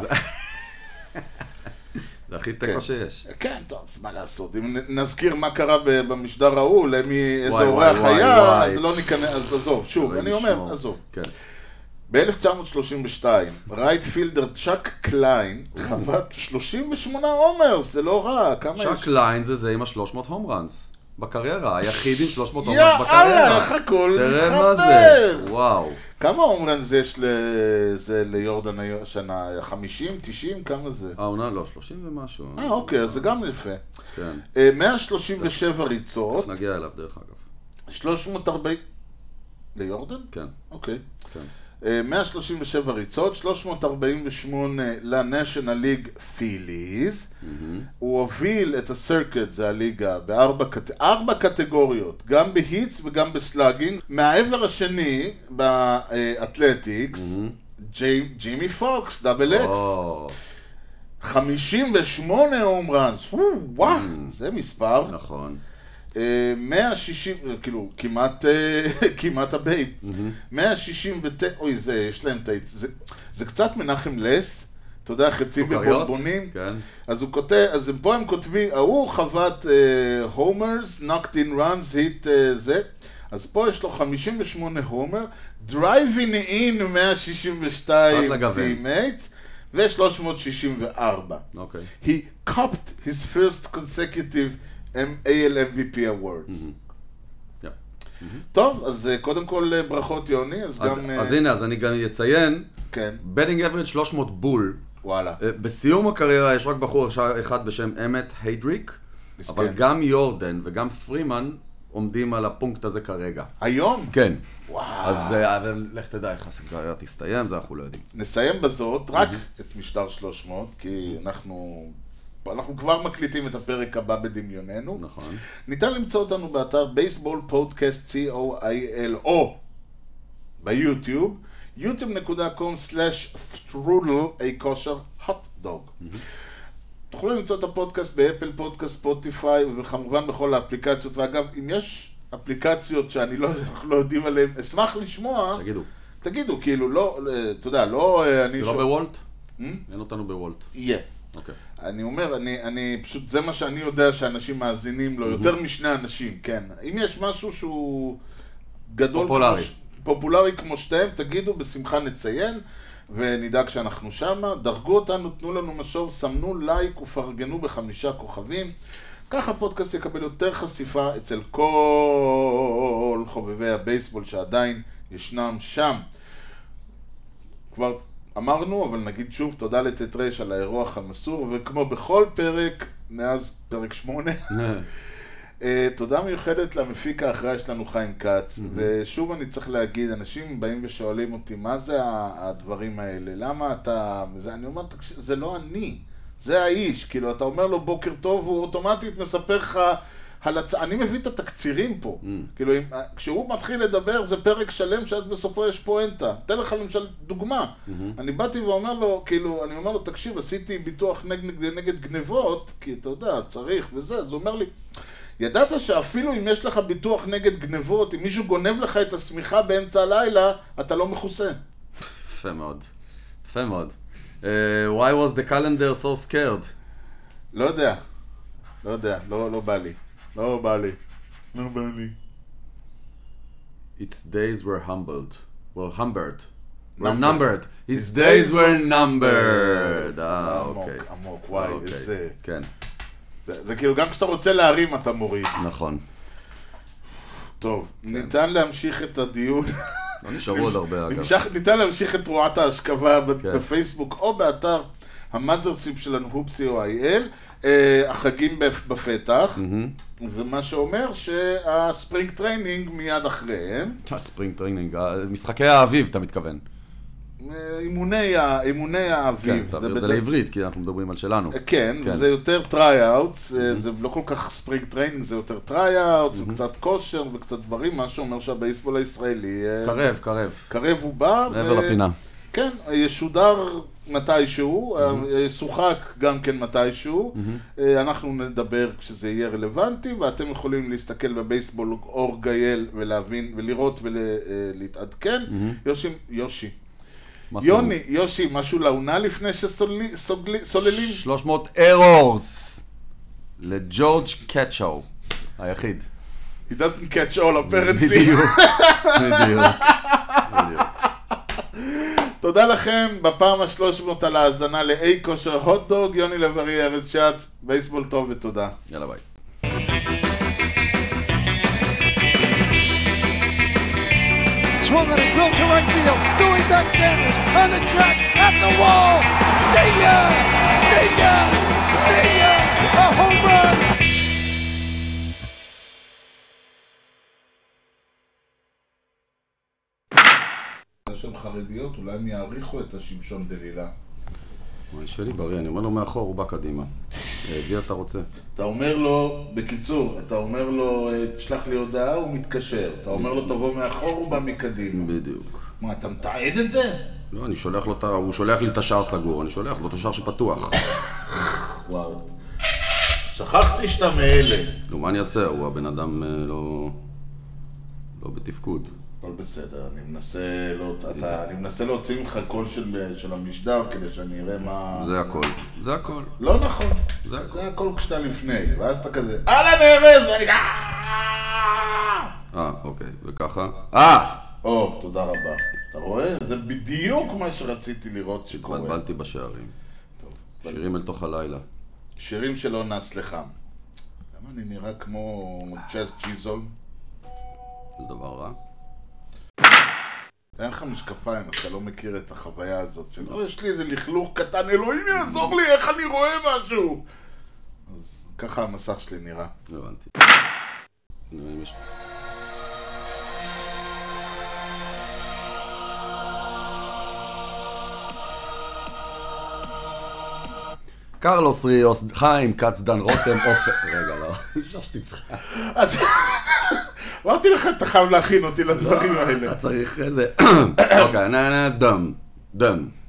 זה הכי תקו שיש. כן, טוב, מה לעשות. אם נזכיר מה קרה במשדר ההוא, למי איזה אורח היה, אז לא ניכנס, אז עזוב. שוב, אני אומר, עזוב. ב-אלף תשע מאות שלושים ושתיים, רייטפילדר צ'אק קליין חבט שלושים ושמונה הומרס, זה לא רע, כמה יש? צ'אק קליין זה זה עם ה-שלוש מאות הום ראנס בקריירה, היחיד עם שלוש מאות הום ראנס בקריירה. יאללה, איך הכל מתחבר. תראה מה זה, וואו. כמה הום ראנס יש ליורדן השנה? חמישים, תשעים, כמה זה? אה, עונה לא, שלושים ומשהו. אה, אוקיי, אז זה גם יפה. כן. מאה שלושים ושבע ריצות. נגיע אליו דרך אגב. שלוש מאות וארבעים... ליורדן? כן. אוקיי. כן. מאה שלושים ושבע ריצות, שלוש מאות ארבעים ושמונה לנשיונל ליג פיליז. הוא הוביל את הסרקט, זה הליגה, בארבע ארבע קטגוריות, גם בהיטס וגם בסלאגינג. מהעבר השני, באתלטיקס, ג'ימי פוקס, דאבל אקס. חמישים ושמונה הום ראנס, וואו, זה מספר. נכון. מאה שישים, כאילו, כמעט, כמעט הבייב. מאה שישים ותשע, אוי, זה, יש להם את ה... זה קצת מנחם לס, אתה יודע, חצים בבורבונים. כן. אז הוא כותב, אז פה הם כותבים, ההוא חוות הומרס, knocked in runs, hit זה. אז פה יש לו חמישים ושמונה הומר, driving in מאה שישים ושתיים teammates, ו-שלוש מאות שישים וארבע. אוקיי. He copped his first consecutive איי אל אם וי פי Awards. טוב, אז קודם כל ברכות יוני, אז גם... אז הנה, אז אני גם אציין, כן. בטינג אברג' שלוש מאות בול. וואלה. בסיום הקריירה יש רק בחור אחד בשם אמת היידריק, אבל גם יורדן וגם פרימן עומדים על הפונקט הזה כרגע. היום? כן. וואו. אז לך תדע איך הקריירה תסתיים, זה אנחנו לא יודעים. נסיים בזאת רק את משטר שלוש מאות, כי אנחנו... אנחנו כבר מקליטים את הפרק הבא בדמיוננו. נכון. ניתן למצוא אותנו באתר בייסבול פודקאסט סי או איי אל או ביוטיוב, יוטיוב נקודה קום סלאש סטרודל איי כושר הוטדוג. תוכלו למצוא את הפודקאסט באפל פודקאסט, ספוטיפיי וכמובן בכל האפליקציות. ואגב, אם יש אפליקציות שאני לא, לא יודעים עליהן, אשמח לשמוע. תגידו. תגידו, כאילו, לא, אתה יודע, לא... זה לא בוולט? אין אותנו בוולט. יהיה. אוקיי. אני אומר, אני, אני פשוט, זה מה שאני יודע שאנשים מאזינים לו, יותר משני אנשים, כן. אם יש משהו שהוא גדול, פופולרי, כמו, פופולרי כמו שתיהם, תגידו, בשמחה נציין, ונדאג שאנחנו שמה. דרגו אותנו, תנו לנו משוב, סמנו לייק ופרגנו בחמישה כוכבים. ככה הפודקאסט יקבל יותר חשיפה אצל כל חובבי הבייסבול שעדיין ישנם שם. כבר... אמרנו, אבל נגיד שוב, תודה לטטרש על האירוח המסור, וכמו בכל פרק, מאז פרק שמונה, תודה מיוחדת למפיק האחראי שלנו חיים כץ, ושוב אני צריך להגיד, אנשים באים ושואלים אותי, מה זה הדברים האלה? למה אתה... אני אומר, זה לא אני, זה האיש, כאילו, אתה אומר לו בוקר טוב, הוא אוטומטית מספר לך... הלצ... אני מביא את התקצירים פה, mm. כאילו, אם... כשהוא מתחיל לדבר, זה פרק שלם שעד בסופו יש פואנטה. תן לך למשל דוגמה, mm-hmm. אני באתי ואומר לו, כאילו, אני אומר לו, תקשיב, עשיתי ביטוח נגד, נגד גנבות, כי אתה יודע, צריך וזה, אז הוא אומר לי, ידעת שאפילו אם יש לך ביטוח נגד גנבות, אם מישהו גונב לך את הסמיכה באמצע הלילה, אתה לא מכוסה. יפה מאוד, יפה מאוד. Uh, why was the calendar so scared? לא יודע, לא יודע, לא, לא בא לי. לא בא לי. לא בא לי. Its days were humbled. Well, humbered. Were numbered. His days were numbered. אה, אוקיי. עמוק, עמוק, וואי, איזה... כן. זה כאילו גם כשאתה רוצה להרים אתה מוריד. נכון. טוב, ניתן להמשיך את הדיון. לא נשארו עוד הרבה, אגב. ניתן להמשיך את תרועת ההשכבה בפייסבוק או באתר המאזרשיפ שלנו, הופסי או איי אל. החגים בפתח, ומה שאומר שהספרינג טריינינג מיד אחריהם. הספרינג טריינינג, משחקי האביב, אתה מתכוון. אימוני האביב. כן, תעביר את זה לעברית, כי אנחנו מדברים על שלנו. כן, זה יותר טריי-אוטס, זה לא כל כך ספרינג טריינינג, זה יותר טריי-אוטס, וקצת כושר וקצת דברים, מה שאומר שהבייסבול הישראלי... קרב, קרב. קרב הוא בא. מעבר לפינה. כן, ישודר מתישהו, שוחק גם כן מתישהו, אנחנו נדבר כשזה יהיה רלוונטי, ואתם יכולים להסתכל בבייסבול אור גייל ולהבין ולראות ולהתעדכן. יושי, יושי. יוני, יושי, משהו לעונה לפני שסוללים? שלוש מאות errors לג'ורג' קאצ'ו, היחיד. He doesn't catch all apparently. בדיוק, בדיוק. תודה לכם בפעם ה-שלוש מאות על ההאזנה לאי כושר הוטדוג. יוני לב-ארי, ארז שץ, בייסבול טוב ותודה. יאללה ביי. Swung on a drill to right field, doing back Sanders on the track, at the wall, see ya, see ya, see ya, a home run! של חרדיות, אולי הם יעריכו את השמשון דלילה. מה שלי בריא, אני אומר לו מאחור, הוא בא קדימה. הביא אתה רוצה. אתה אומר לו, בקיצור, אתה אומר לו, תשלח לי הודעה, הוא מתקשר. אתה אומר לו, תבוא מאחור, הוא בא מקדימה. בדיוק. מה, אתה מתעד את זה? לא, אני שולח לו, הוא שולח לי את השער סגור, אני שולח לו את השער שפתוח. וואו. שכחתי שאתה מאלה. לא, מה אני אעשה? הוא הבן אדם לא... לא בתפקוד. אבל בסדר, אני מנסה, לא, אתה, אני מנסה להוציא ממך קול של, של המשדר כדי שאני אראה מה... זה הכל, זה הכל. לא נכון. זה הכל. זה הכל כשאתה לפני, ואז אתה כזה, אהלן ארז, ואני ככה... אה, אוקיי, וככה. אה! או, תודה רבה. אתה רואה? זה בדיוק מה שרציתי לראות שקורה. התבלבלתי בשערים. טוב. שירים אל תוך הלילה. שירים שלא נס לך. למה אני נראה כמו צ'אז ג'יזול? זה דבר רע. אין לך משקפיים, אתה לא מכיר את החוויה הזאת של לא, יש לי איזה לכלוך קטן, אלוהים יעזור לי, איך אני רואה משהו? אז ככה המסך שלי נראה. הבנתי. קרלוס ריוס, חיים, כץ, דן, רותם, אופן... רגע, לא, אי אפשר שתצחק. אמרתי לך, אתה חייב להכין אותי לדברים האלה. אתה צריך איזה... אוקיי, נה נה דם, דם.